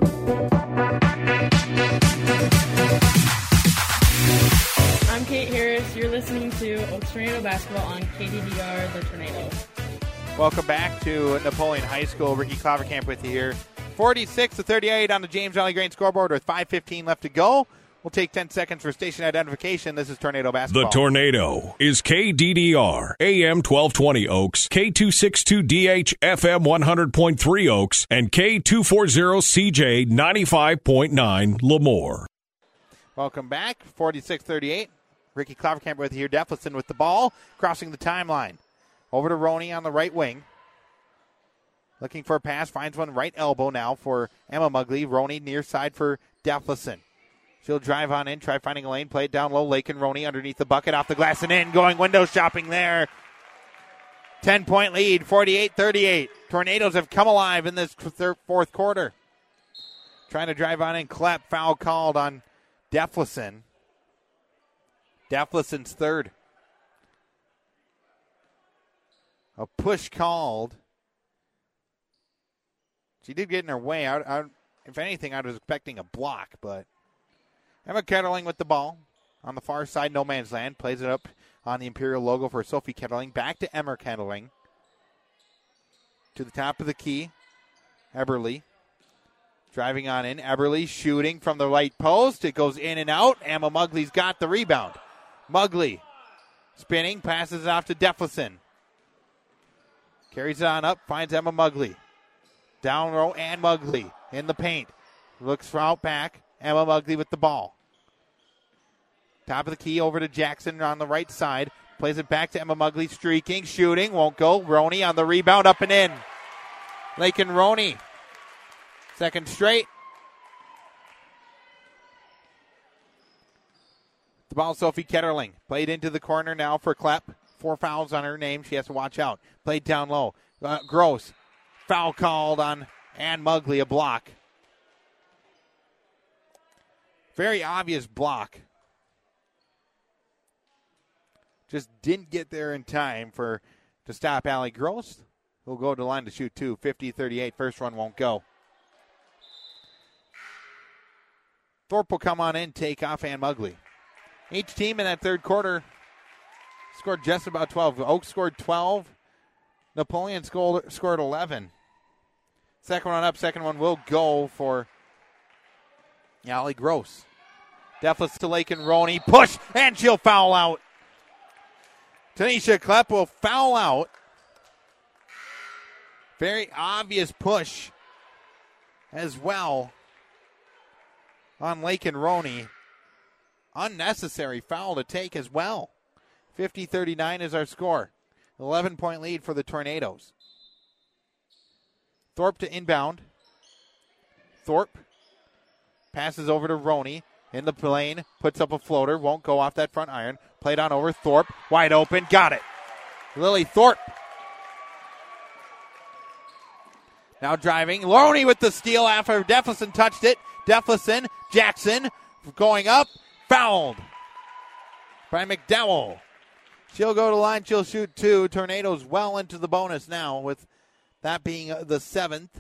[SPEAKER 4] I'm Kate Harris. You're listening to Oaks Tornado Basketball on K D D R, the Tornado.
[SPEAKER 2] Welcome back to Napoleon High School. Ricky Clavercamp with you here. forty-six to thirty-eight on the James Valley Grain scoreboard with five fifteen left to go. We'll take ten seconds for station identification. This is Tornado Basketball.
[SPEAKER 1] The Tornado is K D D R, A M twelve twenty Oaks, K two sixty-two D H, F M one hundred point three Oaks, and K two forty C J ninety-five point nine Lemoore.
[SPEAKER 2] Welcome back. forty-six thirty-eight. Ricky Clavercamp with you here. Deflison with the ball, crossing the timeline. Over to Roney on the right wing. Looking for a pass, finds one right elbow now for Emma Mugley. Roney near side for Deflison. She'll drive on in, try finding a lane, play it down low. Lakin Roney underneath the bucket, off the glass and in, going window shopping there. ten-point lead, forty-eight thirty-eight. Tornadoes have come alive in this third, fourth quarter. Trying to drive on in, Klepp, foul called on Deflison. Deflison's third. A push called. She did get in her way. I, I, if anything, I was expecting a block, but Emma Ketterling with the ball on the far side, no man's land. Plays it up on the Imperial logo for Sophie Ketterling. Back to Emma Ketterling. To the top of the key. Eberly. Driving on in. Eberly shooting from the right post. It goes in and out. Emma Mugley's got the rebound. Mugley spinning. Passes it off to Deflison. Carries it on up. Finds Emma Mugley. Down row and Mugley in the paint. Looks for out back. Emma Mugley with the ball. Top of the key over to Jackson on the right side. Plays it back to Emma Mugley, streaking, shooting, won't go. Roney on the rebound, up and in. Lakin Roney, second straight. The ball, Sophie Ketterling. Played into the corner now for Klepp. Four fouls on her name. She has to watch out. Played down low. Uh, Gross. Foul called on Ann Mugley, a block. Very obvious block. Just didn't get there in time for to stop Allie Gross, who'll go to the line to shoot two. fifty thirty-eight. First one won't go. Thorpe will come on in, take off Ann Mugley. Each team in that third quarter scored just about twelve. Oaks scored twelve. Napoleon scored, scored eleven. Second one up, second one will go for Allie Gross. Defless to Lakin Roney. Push, and she'll foul out. Tanisha Klepp will foul out. Very obvious push as well on Lakin Roney. Unnecessary foul to take as well. fifty thirty-nine is our score. eleven-point lead for the Tornadoes. Thorpe to inbound. Thorpe passes over to Roney in the lane, puts up a floater, won't go off that front iron. Played on over Thorpe, wide open, got it. Lily Thorpe. Now driving, Roney with the steal after Deflison touched it. Deflison, Jackson going up, fouled by McDowell. She'll go to line, she'll shoot two. Tornadoes well into the bonus now, with that being the seventh.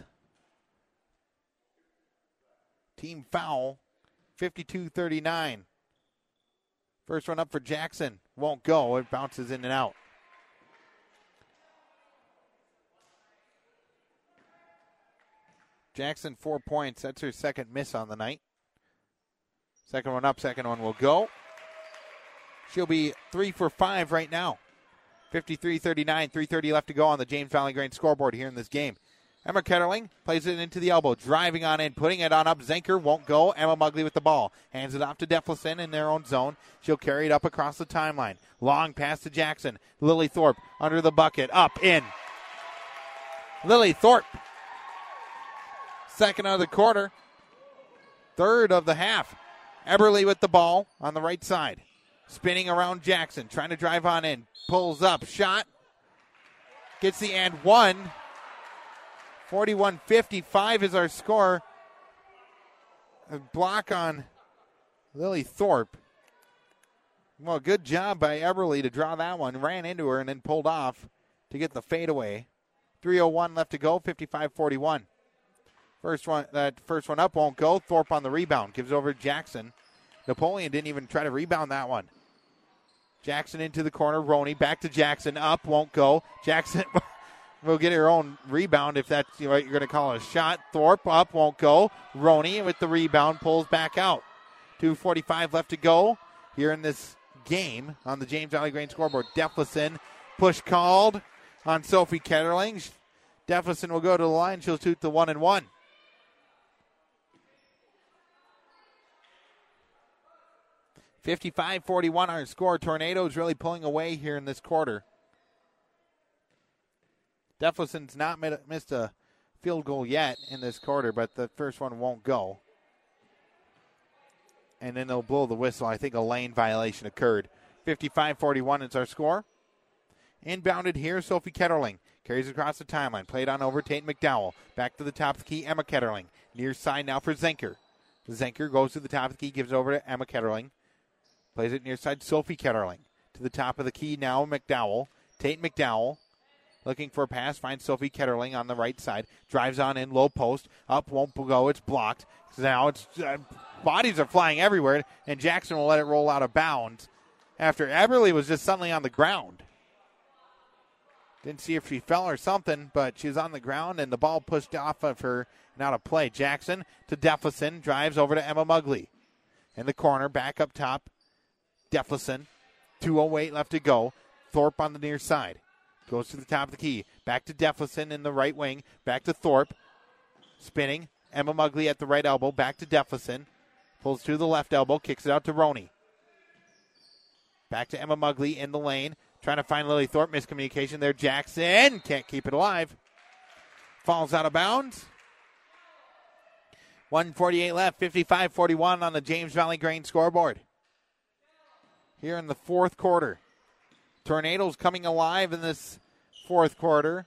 [SPEAKER 2] Team foul, fifty-two thirty-nine. First one up for Jackson. Won't go. It bounces in and out. Jackson, four points. That's her second miss on the night. Second one up, second one will go. She'll be three for five right now. fifty-three thirty-nine, three thirty left to go on the James Valley Grain scoreboard here in this game. Emma Ketterling plays it into the elbow, driving on in, putting it on up. Zenker won't go. Emma Mugley with the ball. Hands it off to Deflison in their own zone. She'll carry it up across the timeline. Long pass to Jackson. Lily Thorpe under the bucket. Up, in. Lily Thorpe. Second of the quarter. Third of the half. Eberly with the ball on the right side. Spinning around Jackson. Trying to drive on in. Pulls up. Shot. Gets the and one. forty-one fifty-five is our score. A block on Lily Thorpe. Well, good job by Eberly to draw that one. Ran into her and then pulled off to get the fadeaway. three oh one left to go, fifty-five forty-one. First one, that first one up won't go. Thorpe on the rebound. Gives over to Jackson. Napoleon didn't even try to rebound that one. Jackson into the corner. Roney back to Jackson. Up, won't go. Jackson will get her own rebound if that's what you're going to call a shot. Thorpe up, won't go. Roney with the rebound pulls back out. two forty-five left to go here in this game on the James Valley Grain scoreboard. Deflison, push called on Sophie Ketterling. Deflison will go to the line. She'll shoot the one and one. fifty-five forty-one our score. Tornadoes really pulling away here in this quarter. Deflison's not missed a field goal yet in this quarter, but the first one won't go. And then they'll blow the whistle. I think a lane violation occurred. fifty-five forty-one is our score. Inbounded here, Sophie Ketterling. Carries across the timeline. Played on over Tate McDowell. Back to the top of the key, Emma Ketterling. Near side now for Zenker. Zenker goes to the top of the key, gives it over to Emma Ketterling. Plays it near side, Sophie Ketterling. To the top of the key now, McDowell. Tate McDowell. Looking for a pass, finds Sophie Ketterling on the right side. Drives on in, low post. Up, won't go, it's blocked. So now it's uh, bodies are flying everywhere, and Jackson will let it roll out of bounds after Eberly was just suddenly on the ground. Didn't see if she fell or something, but she was on the ground, and the ball pushed off of her and out of play. Jackson to Deflison, drives over to Emma Mugley. In the corner, back up top. Deflison, two oh eight left to go. Thorpe on the near side. Goes to the top of the key. Back to Deflison in the right wing. Back to Thorpe. Spinning. Emma Mugley at the right elbow. Back to Deflison. Pulls to the left elbow, kicks it out to Roney. Back to Emma Mugley in the lane. Trying to find Lily Thorpe. Miscommunication there. Jackson can't keep it alive. Falls out of bounds. one forty-eight left. fifty-five forty-one on the James Valley Grain scoreboard. Here in the fourth quarter. Tornadoes coming alive in this fourth quarter.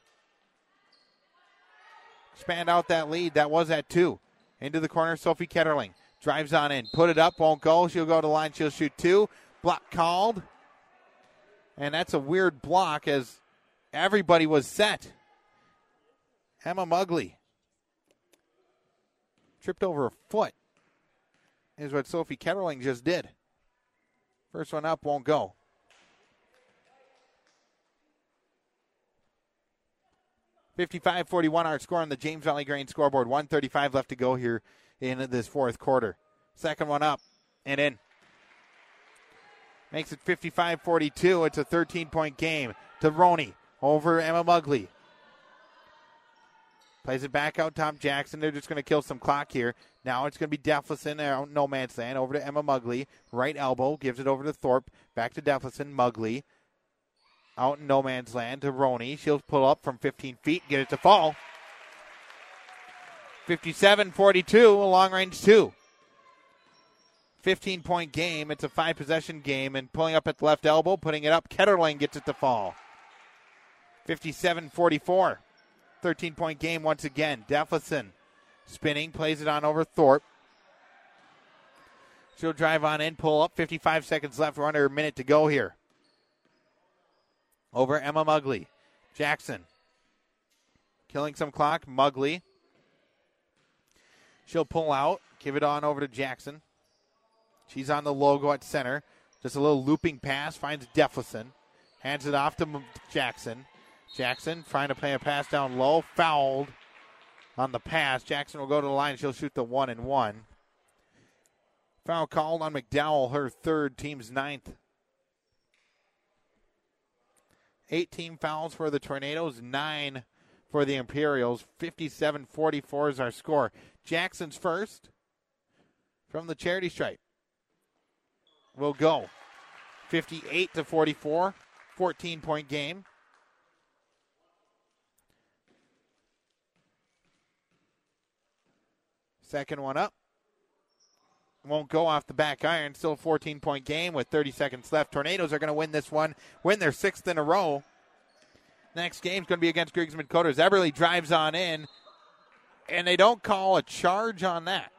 [SPEAKER 2] Expand out that lead. That was at two. Into the corner, Sophie Ketterling. Drives on in. Put it up. Won't go. She'll go to the line. She'll shoot two. Block called. And that's a weird block as everybody was set. Emma Mugley tripped over a foot is what Sophie Ketterling just did. First one up won't go. fifty-five forty-one our score on the James Valley Grain scoreboard. one thirty-five left to go here in this fourth quarter. Second one up and in. Makes it fifty-five forty-two. It's a thirteen-point game to Roney over Emma Mugley. Plays it back out top Jackson. They're just going to kill some clock here. Now it's going to be Deflison out no man's land over to Emma Mugley. Right elbow gives it over to Thorpe. Back to Deflison. Mugley out in no man's land to Roney. She'll pull up from fifteen feet, get it to fall. fifty-seven forty-two, a long range two. fifteen-point game. It's a five-possession game, and pulling up at the left elbow, putting it up. Ketterling gets it to fall. fifty-seven forty-four. thirteen-point game once again. Deflison spinning, plays it on over Thorpe. She'll drive on in, pull up. fifty-five seconds left. We're under a minute to go here. Over Emma Mugley. Jackson killing some clock. Mugley. She'll pull out, give it on over to Jackson. She's on the logo at center. Just a little looping pass. Finds Deflison. Hands it off to Jackson. Jackson trying to play a pass down low. Fouled on the pass. Jackson will go to the line. She'll shoot the one and one. Foul called on McDowell, her third, team's ninth. Eight team fouls for the Tornadoes, nine for the Imperials. fifty-seven forty-four is our score. Jackson's first from the charity stripe will go. fifty-eight to forty-four, fourteen-point game. Second one up. Won't go off the back iron. Still a fourteen-point game with thirty seconds left. Tornadoes are going to win this one, win their sixth in a row. Next game's going to be against Griggs Midcotas. Eberly drives on in, and they don't call a charge on that.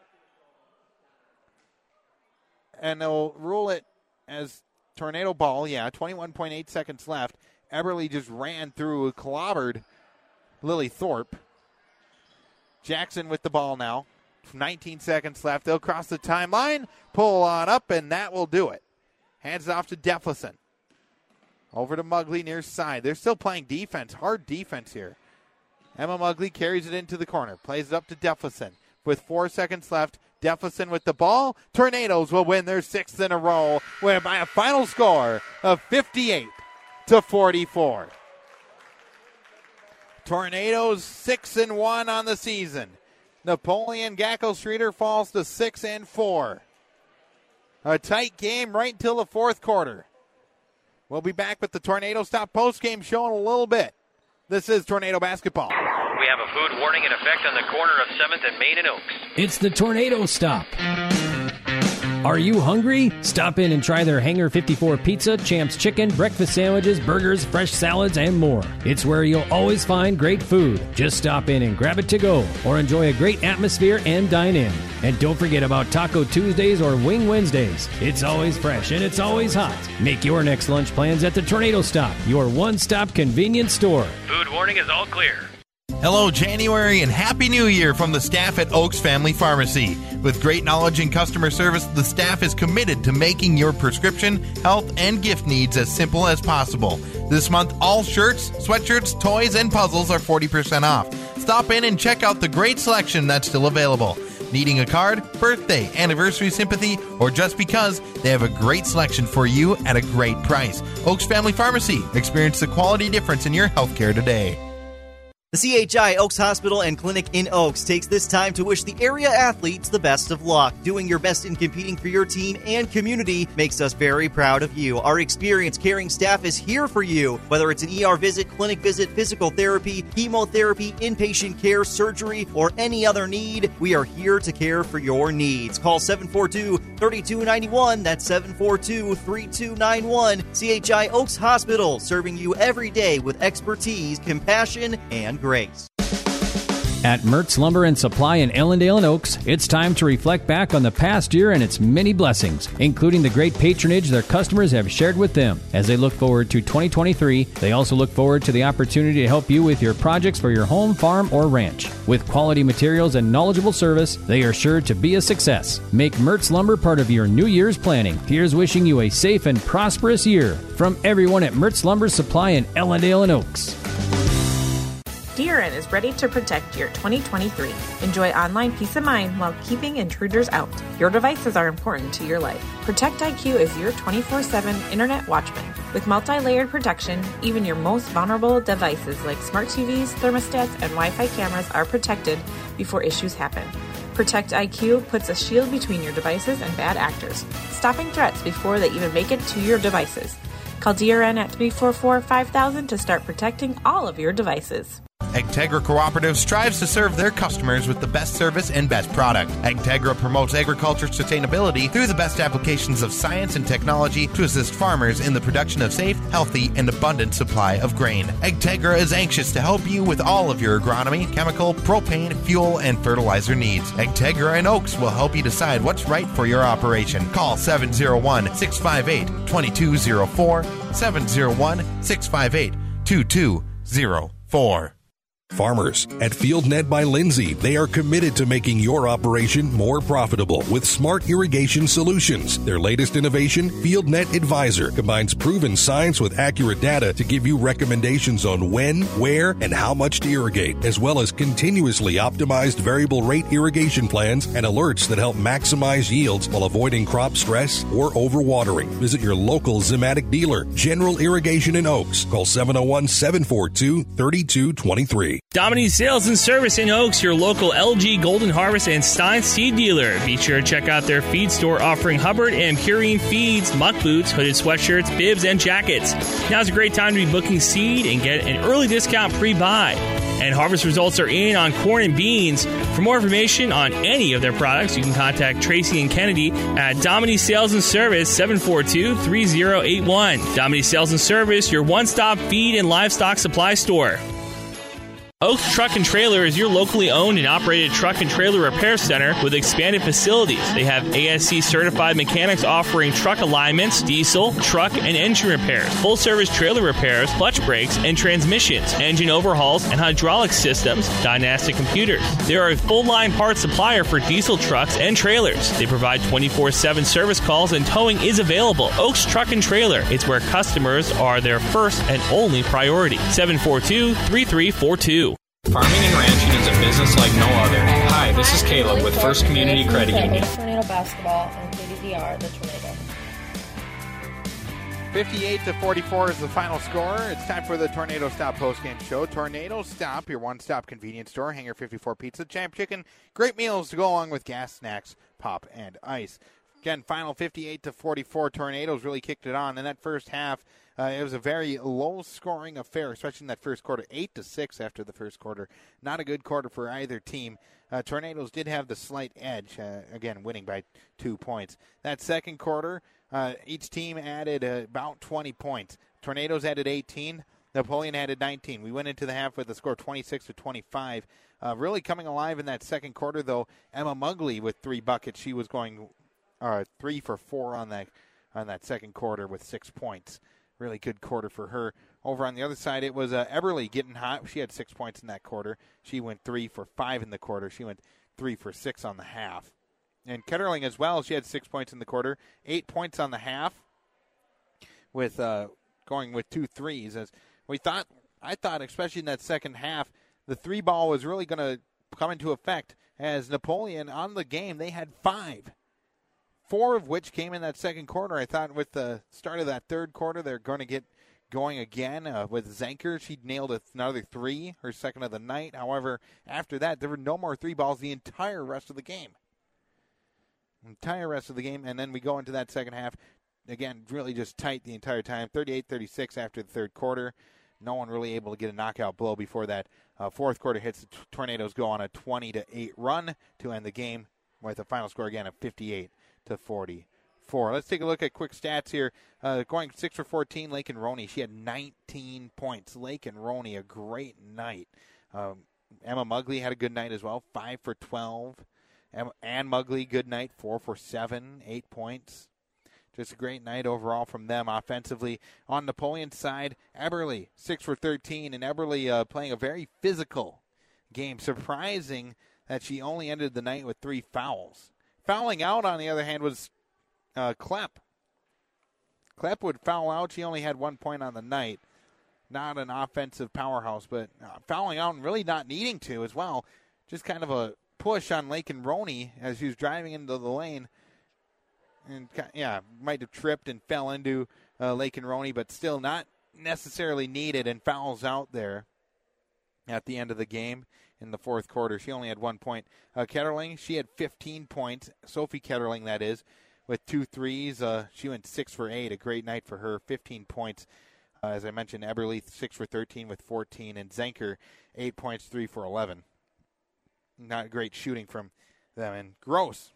[SPEAKER 2] And they'll rule it as tornado ball. Yeah, twenty-one point eight seconds left. Eberly just ran through, clobbered Lily Thorpe. Jackson with the ball now. nineteen seconds left. They'll cross the timeline, pull on up, and that will do it. Hands it off to Deflison. Over to Mugley near side. They're still playing defense, hard defense here. Emma Mugley carries it into the corner, plays it up to Deflison. With four seconds left, Deflison with the ball. Tornadoes will win their sixth in a row by a final score of fifty-eight to forty-four. Tornadoes six and one on the season. Napoleon Gackle Streeter falls to six and four. A tight game right until the fourth quarter. We'll be back with the Tornado Stop postgame show in a little bit. This is Tornado Basketball.
[SPEAKER 12] We have a food warning in effect on the corner of seventh and Main and Oaks.
[SPEAKER 6] It's the Tornado Stop. Are you hungry? Stop in and try their Hangar fifty-four pizza, Champs chicken, breakfast sandwiches, burgers, fresh salads, and more. It's where you'll always find great food. Just stop in and grab it to go or enjoy a great atmosphere and dine in. And don't forget about Taco Tuesdays or Wing Wednesdays. It's always fresh and it's always hot. Make your next lunch plans at the Tornado Stop, your one-stop convenience store.
[SPEAKER 12] Food warning is all clear.
[SPEAKER 2] Hello, January, and Happy New Year from the staff at Oaks Family Pharmacy. With great knowledge and customer service, the staff is committed to making your prescription, health, and gift needs as simple as possible. This month, all shirts, sweatshirts, toys, and puzzles are forty percent off. Stop in and check out the great selection that's still available. Needing a card, birthday, anniversary sympathy, or just because, they have a great selection for you at a great price. Oaks Family Pharmacy. Experience the quality difference in your healthcare today.
[SPEAKER 8] The C H I Oaks Hospital and Clinic in Oaks takes this time to wish the area athletes the best of luck. Doing your best in competing for your team and community makes us very proud of you. Our experienced caring staff is here for you. Whether it's an E R visit, clinic visit, physical therapy, chemotherapy, inpatient care, surgery, or any other need, we are here to care for your needs. Call seven four two, three two nine one. That's seven four two, three two nine one. C H I Oaks Hospital, serving you every day with expertise, compassion, and grace.
[SPEAKER 6] At Mertz Lumber and Supply in Ellendale and Oaks, it's time to reflect back on the past year and its many blessings, including the great patronage their customers have shared with them. As they look forward to twenty twenty-three, they also look forward to the opportunity to help you with your projects for your home, farm, or ranch. With quality materials and knowledgeable service, they are sure to be a success. Make Mertz Lumber part of your New Year's planning. Here's wishing you a safe and prosperous year from everyone at Mertz Lumber Supply in Ellendale and Oaks.
[SPEAKER 9] D R N is ready to protect your twenty twenty-three. Enjoy online peace of mind while keeping intruders out. Your devices are important to your life. Protect I Q is your twenty-four seven internet watchman. With multi-layered protection, even your most vulnerable devices like smart T Vs, thermostats, and Wi-Fi cameras are protected before issues happen. Protect I Q puts a shield between your devices and bad actors, stopping threats before they even make it to your devices. Call D R N at three four four, five thousand to start protecting all of your devices.
[SPEAKER 23] Agtegra Cooperative strives to serve their customers with the best service and best product. Agtegra promotes agriculture sustainability through the best applications of science and technology to assist farmers in the production of safe, healthy, and abundant supply of grain. Agtegra is anxious to help you with all of your agronomy, chemical, propane, fuel, and fertilizer needs. Agtegra and Oaks will help you decide what's right for your operation. Call seven zero one, six five eight, two two zero four, seven zero one, six five eight, two two zero four.
[SPEAKER 1] Farmers at FieldNet by Lindsay, they are committed to making your operation more profitable with smart irrigation solutions. Their latest innovation, FieldNet Advisor, combines proven science with accurate data to give you recommendations on when, where, and how much to irrigate, as well as continuously optimized variable rate irrigation plans and alerts that help maximize yields while avoiding crop stress or overwatering. Visit your local Zimatic dealer, General Irrigation in Oaks. Call seven oh one, seven four two, three two two three.
[SPEAKER 14] Dominique Sales and Service in Oaks, your local L G, Golden Harvest, and Stein seed dealer. Be sure to check out their feed store offering Hubbard and Purine feeds, muck boots, hooded sweatshirts, bibs, and jackets. Now's a great time to be booking seed and get an early discount pre-buy. And harvest results are in on corn and beans. For more information on any of their products, you can contact Tracy and Kennedy at Dominique Sales and Service, seven four two, three zero eight one. Dominique Sales and Service, your one-stop feed and livestock supply store. Oaks Truck and Trailer is your locally owned and operated truck and trailer repair center with expanded facilities. They have A S C certified mechanics offering truck alignments, diesel, truck, and engine repairs, full-service trailer repairs, clutch brakes, and transmissions, engine overhauls, and hydraulic systems, diagnostic computers. They are a full-line parts supplier for diesel trucks and trailers. They provide twenty-four seven service calls, and towing is available. Oaks Truck and Trailer. It's where customers are their first and only priority. seven four two, three three four two.
[SPEAKER 16] Farming and ranching is a business like no other. Hi, this is Caleb with First Community Credit Union.
[SPEAKER 7] Tornado Basketball and K D D R, the Tornado.
[SPEAKER 2] fifty-eight to forty-four is the final score. It's time for the Tornado Stop postgame show. Tornado Stop, your one-stop convenience store. Hangar fifty-four Pizza, Champ Chicken. Great meals to go along with gas, snacks, pop, and ice. Again, final fifty-eight to forty-four. Tornadoes really kicked it on in that first half. Uh, it was a very low-scoring affair, especially in that first quarter. Eight to six after the first quarter. Not a good quarter for either team. Uh, Tornadoes did have the slight edge, uh, again, winning by two points. That second quarter, uh, each team added uh, about twenty points. Tornadoes added eighteen. Napoleon added nineteen. We went into the half with a score twenty-six to twenty-five. Uh, really coming alive in that second quarter, though. Emma Mugley with three buckets. She was going uh, three for four on that on that second quarter with six points. Really good quarter for her. Over on the other side, it was uh, Eberly getting hot. She had six points in that quarter. She went three for five in the quarter. She went three for six on the half. And Ketterling as well. She had six points in the quarter. Eight points on the half with uh, going with two threes. As we thought, I thought, especially in that second half, the three ball was really going to come into effect. As Napoleon on the game, they had five. Four of which came in that second quarter. I thought with the start of that third quarter, they're going to get going again uh, with Zenker. She nailed another three, her second of the night. However, after that, there were no more three balls the entire rest of the game. Entire rest of the game, and then we go into that second half. Again, really just tight the entire time. thirty-eight thirty-six after the third quarter. No one really able to get a knockout blow before that uh, fourth quarter hits. The t- Tornadoes go on a twenty to eight run to end the game with a final score again of fifty-eight to forty-four. Let's take a look at quick stats here. Uh, going six for fourteen, Lakin Roney. She had nineteen points. Lakin Roney, a great night. Um, Emma Mugley had a good night as well, five for twelve. Emma, Ann Mugley, good night, four for seven, eight points. Just a great night overall from them offensively. On Napoleon's side, Eberly, six for thirteen, and Eberly uh, playing a very physical game. Surprising that she only ended the night with three fouls. Fouling out, on the other hand, was uh, Klepp. Klepp would foul out. She only had one point on the night. Not an offensive powerhouse, but uh, fouling out and really not needing to as well. Just kind of a push on Lakin Roney as she was driving into the lane. And, yeah, might have tripped and fell into uh, Lakin Roney, but still not necessarily needed, and fouls out there at the end of the game in the fourth quarter. She only had one point. Uh, Ketterling, she had fifteen points. Sophie Ketterling, that is, with two threes. Uh, she went six for eight. A great night for her, fifteen points. Uh, as I mentioned, Eberle, six for thirteen with fourteen, and Zenker, eight points, three for eleven. Not great shooting from them. And Gross.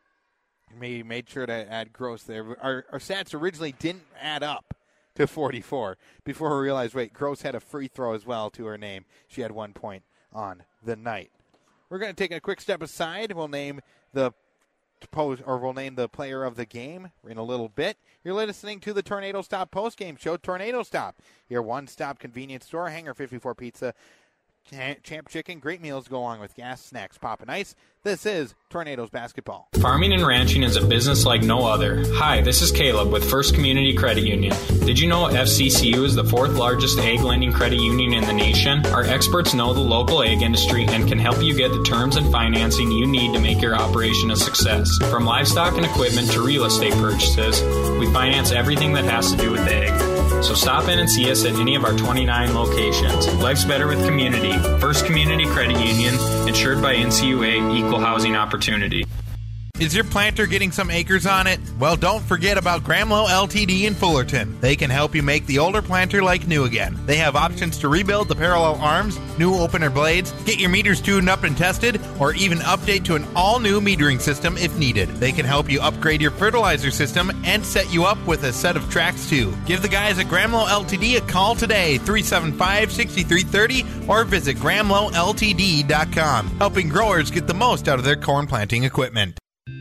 [SPEAKER 2] We made sure to add Gross there. Our, our stats originally didn't add up to forty-four before we realized, wait, Gross had a free throw as well to her name. She had one point on the night. We're going to take a quick step aside. We'll name the pose, or we'll name the player of the game in a little bit. You're listening to the Tornado Stop postgame show. Tornado Stop, your one-stop convenience store. Hangar fifty-four Pizza, Champ Chicken, great meals to go along with gas, snacks, pop, and ice. This is Tornadoes Basketball.
[SPEAKER 16] Farming and ranching is a business like no other. Hi, this is Caleb with First Community Credit Union. Did you know F C C U is the fourth largest ag lending credit union in the nation? Our experts know the local ag industry and can help you get the terms and financing you need to make your operation a success. From livestock and equipment to real estate purchases, we finance everything that has to do with ag. So stop in and see us at any of our twenty-nine locations. Life's better with community. First Community Credit Union, insured by N C U A Equal Housing Opportunity.
[SPEAKER 23] Is your planter getting some acres on it? Well, don't forget about Gramlow L T D in Fullerton. They can help you make the older planter like new again. They have options to rebuild the parallel arms, new opener blades, get your meters tuned up and tested, or even update to an all-new metering system if needed. They can help you upgrade your fertilizer system and set you up with a set of tracks too. Give the guys at Gramlow L T D a call today, three seven five, six three three zero, or visit gramlow L T D dot com, helping growers get the most out of their corn planting equipment.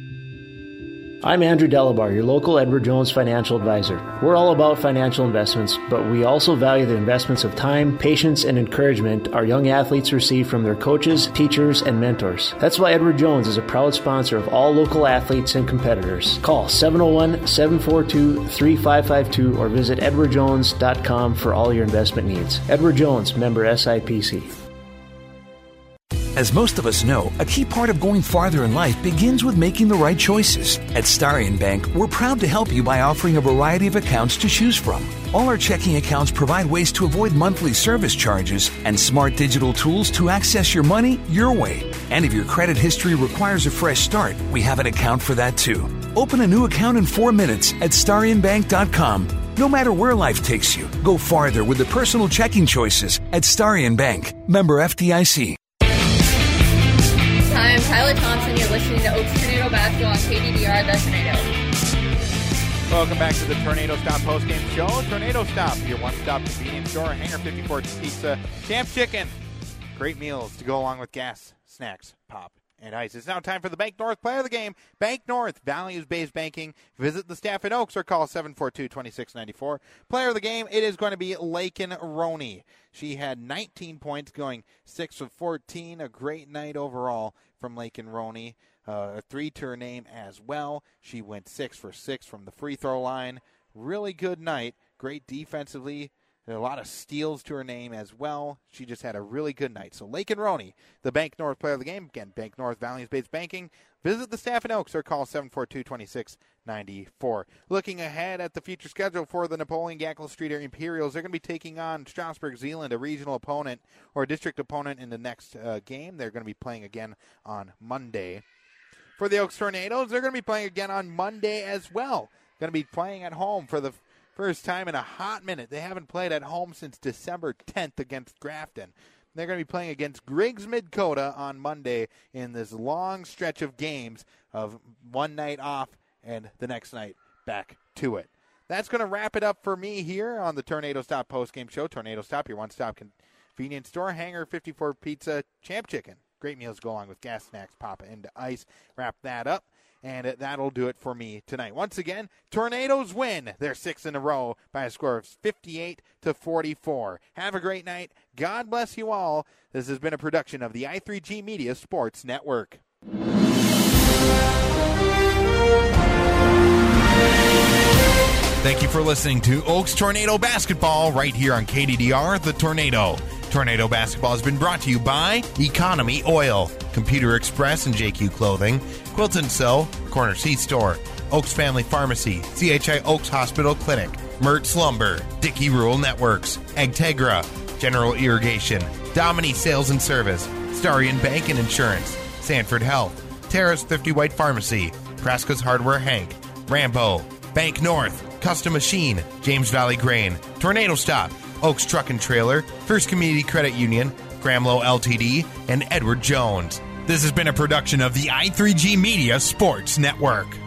[SPEAKER 15] I'm Andrew Delabar, your local Edward Jones financial advisor. We're all about financial investments, but we also value the investments of time, patience, and encouragement our young athletes receive from their coaches, teachers, and mentors. That's why Edward Jones is a proud sponsor of all local athletes and competitors. Call seven oh one, seven four two, three five five two or visit edward jones dot com for all your investment needs. Edward Jones, member S I P C.
[SPEAKER 19] As most of us know, a key part of going farther in life begins with making the right choices. At Starion Bank, we're proud to help you by offering a variety of accounts to choose from. All our checking accounts provide ways to avoid monthly service charges and smart digital tools to access your money your way. And if your credit history requires a fresh start, we have an account for that too. Open a new account in four minutes at starion bank dot com. No matter where life takes you, go farther with the personal checking choices at Starion Bank. Member F D I C.
[SPEAKER 4] Hi, I'm Tyler Thompson. You're listening to Oaks Tornado Basketball on K D D R, the Tornado.
[SPEAKER 2] Welcome back to the Tornado Stop postgame show. Tornado Stop, your one-stop convenience store. Hangar fifty-four Pizza, Champ Chicken. Great meals to go along with gas, snacks, pop, and ice. It's now time for the Bank North player of the game. Bank North, values-based banking. Visit the staff in Oaks or call seven four two, two six nine four. Player of the game, it is going to be Lakin Roney. She had nineteen points, going six of fourteen. A great night overall from Lakin Roney. Uh, a three to her name as well. She went six for six from the free throw line. Really good night. Great defensively a lot of steals to her name as well. She just had a really good night. So Lakin Roney, the Bank North player of the game. Again, Bank North, values-based banking. Visit the staff in Oaks or call seven four two, two six nine four. Looking ahead at the future schedule for the Napoleon Gackle Street Area Imperials, they're going to be taking on Strasburg Zeeland, a regional opponent or a district opponent in the next uh, game. They're going to be playing again on Monday. For the Oaks Tornadoes, they're going to be playing again on Monday as well. Going to be playing at home for the first time in a hot minute. They haven't played at home since December tenth against Grafton. They're going to be playing against Griggs Midkota on Monday in this long stretch of games of one night off and the next night back to it. That's going to wrap it up for me here on the Tornado Stop postgame show. Tornado Stop, your one-stop convenience store. Hangar fifty-four Pizza, Champ Chicken. Great meals go along with gas, snacks, pop into ice. Wrap that up. And that'll do it for me tonight. Once again, Tornadoes win their sixth in a row by a score of fifty-eight to forty-four. Have a great night. God bless you all. This has been a production of the I three G Media Sports Network.
[SPEAKER 23] Thank you for listening to Oaks Tornado Basketball right here on K D D R, The Tornado. Tornado Basketball has been brought to you by Economy Oil, Computer Express and J Q Clothing, Quilt and Sew, Corner Seat Store, Oaks Family Pharmacy, C H I Oaks Hospital Clinic, Mertz Lumber, Dickey Rural Networks, Agtegra, General Irrigation, Domini Sales and Service, Starion Bank and Insurance, Sanford Health, Terrace fifty White Pharmacy, Praska's Hardware Hank, Rambo, Bank North, Custom Machine, James Valley Grain, Tornado Stop, Oaks Truck and Trailer, First Community Credit Union, Gramlow L T D, and Edward Jones. This has been a production of the I three G Media Sports Network.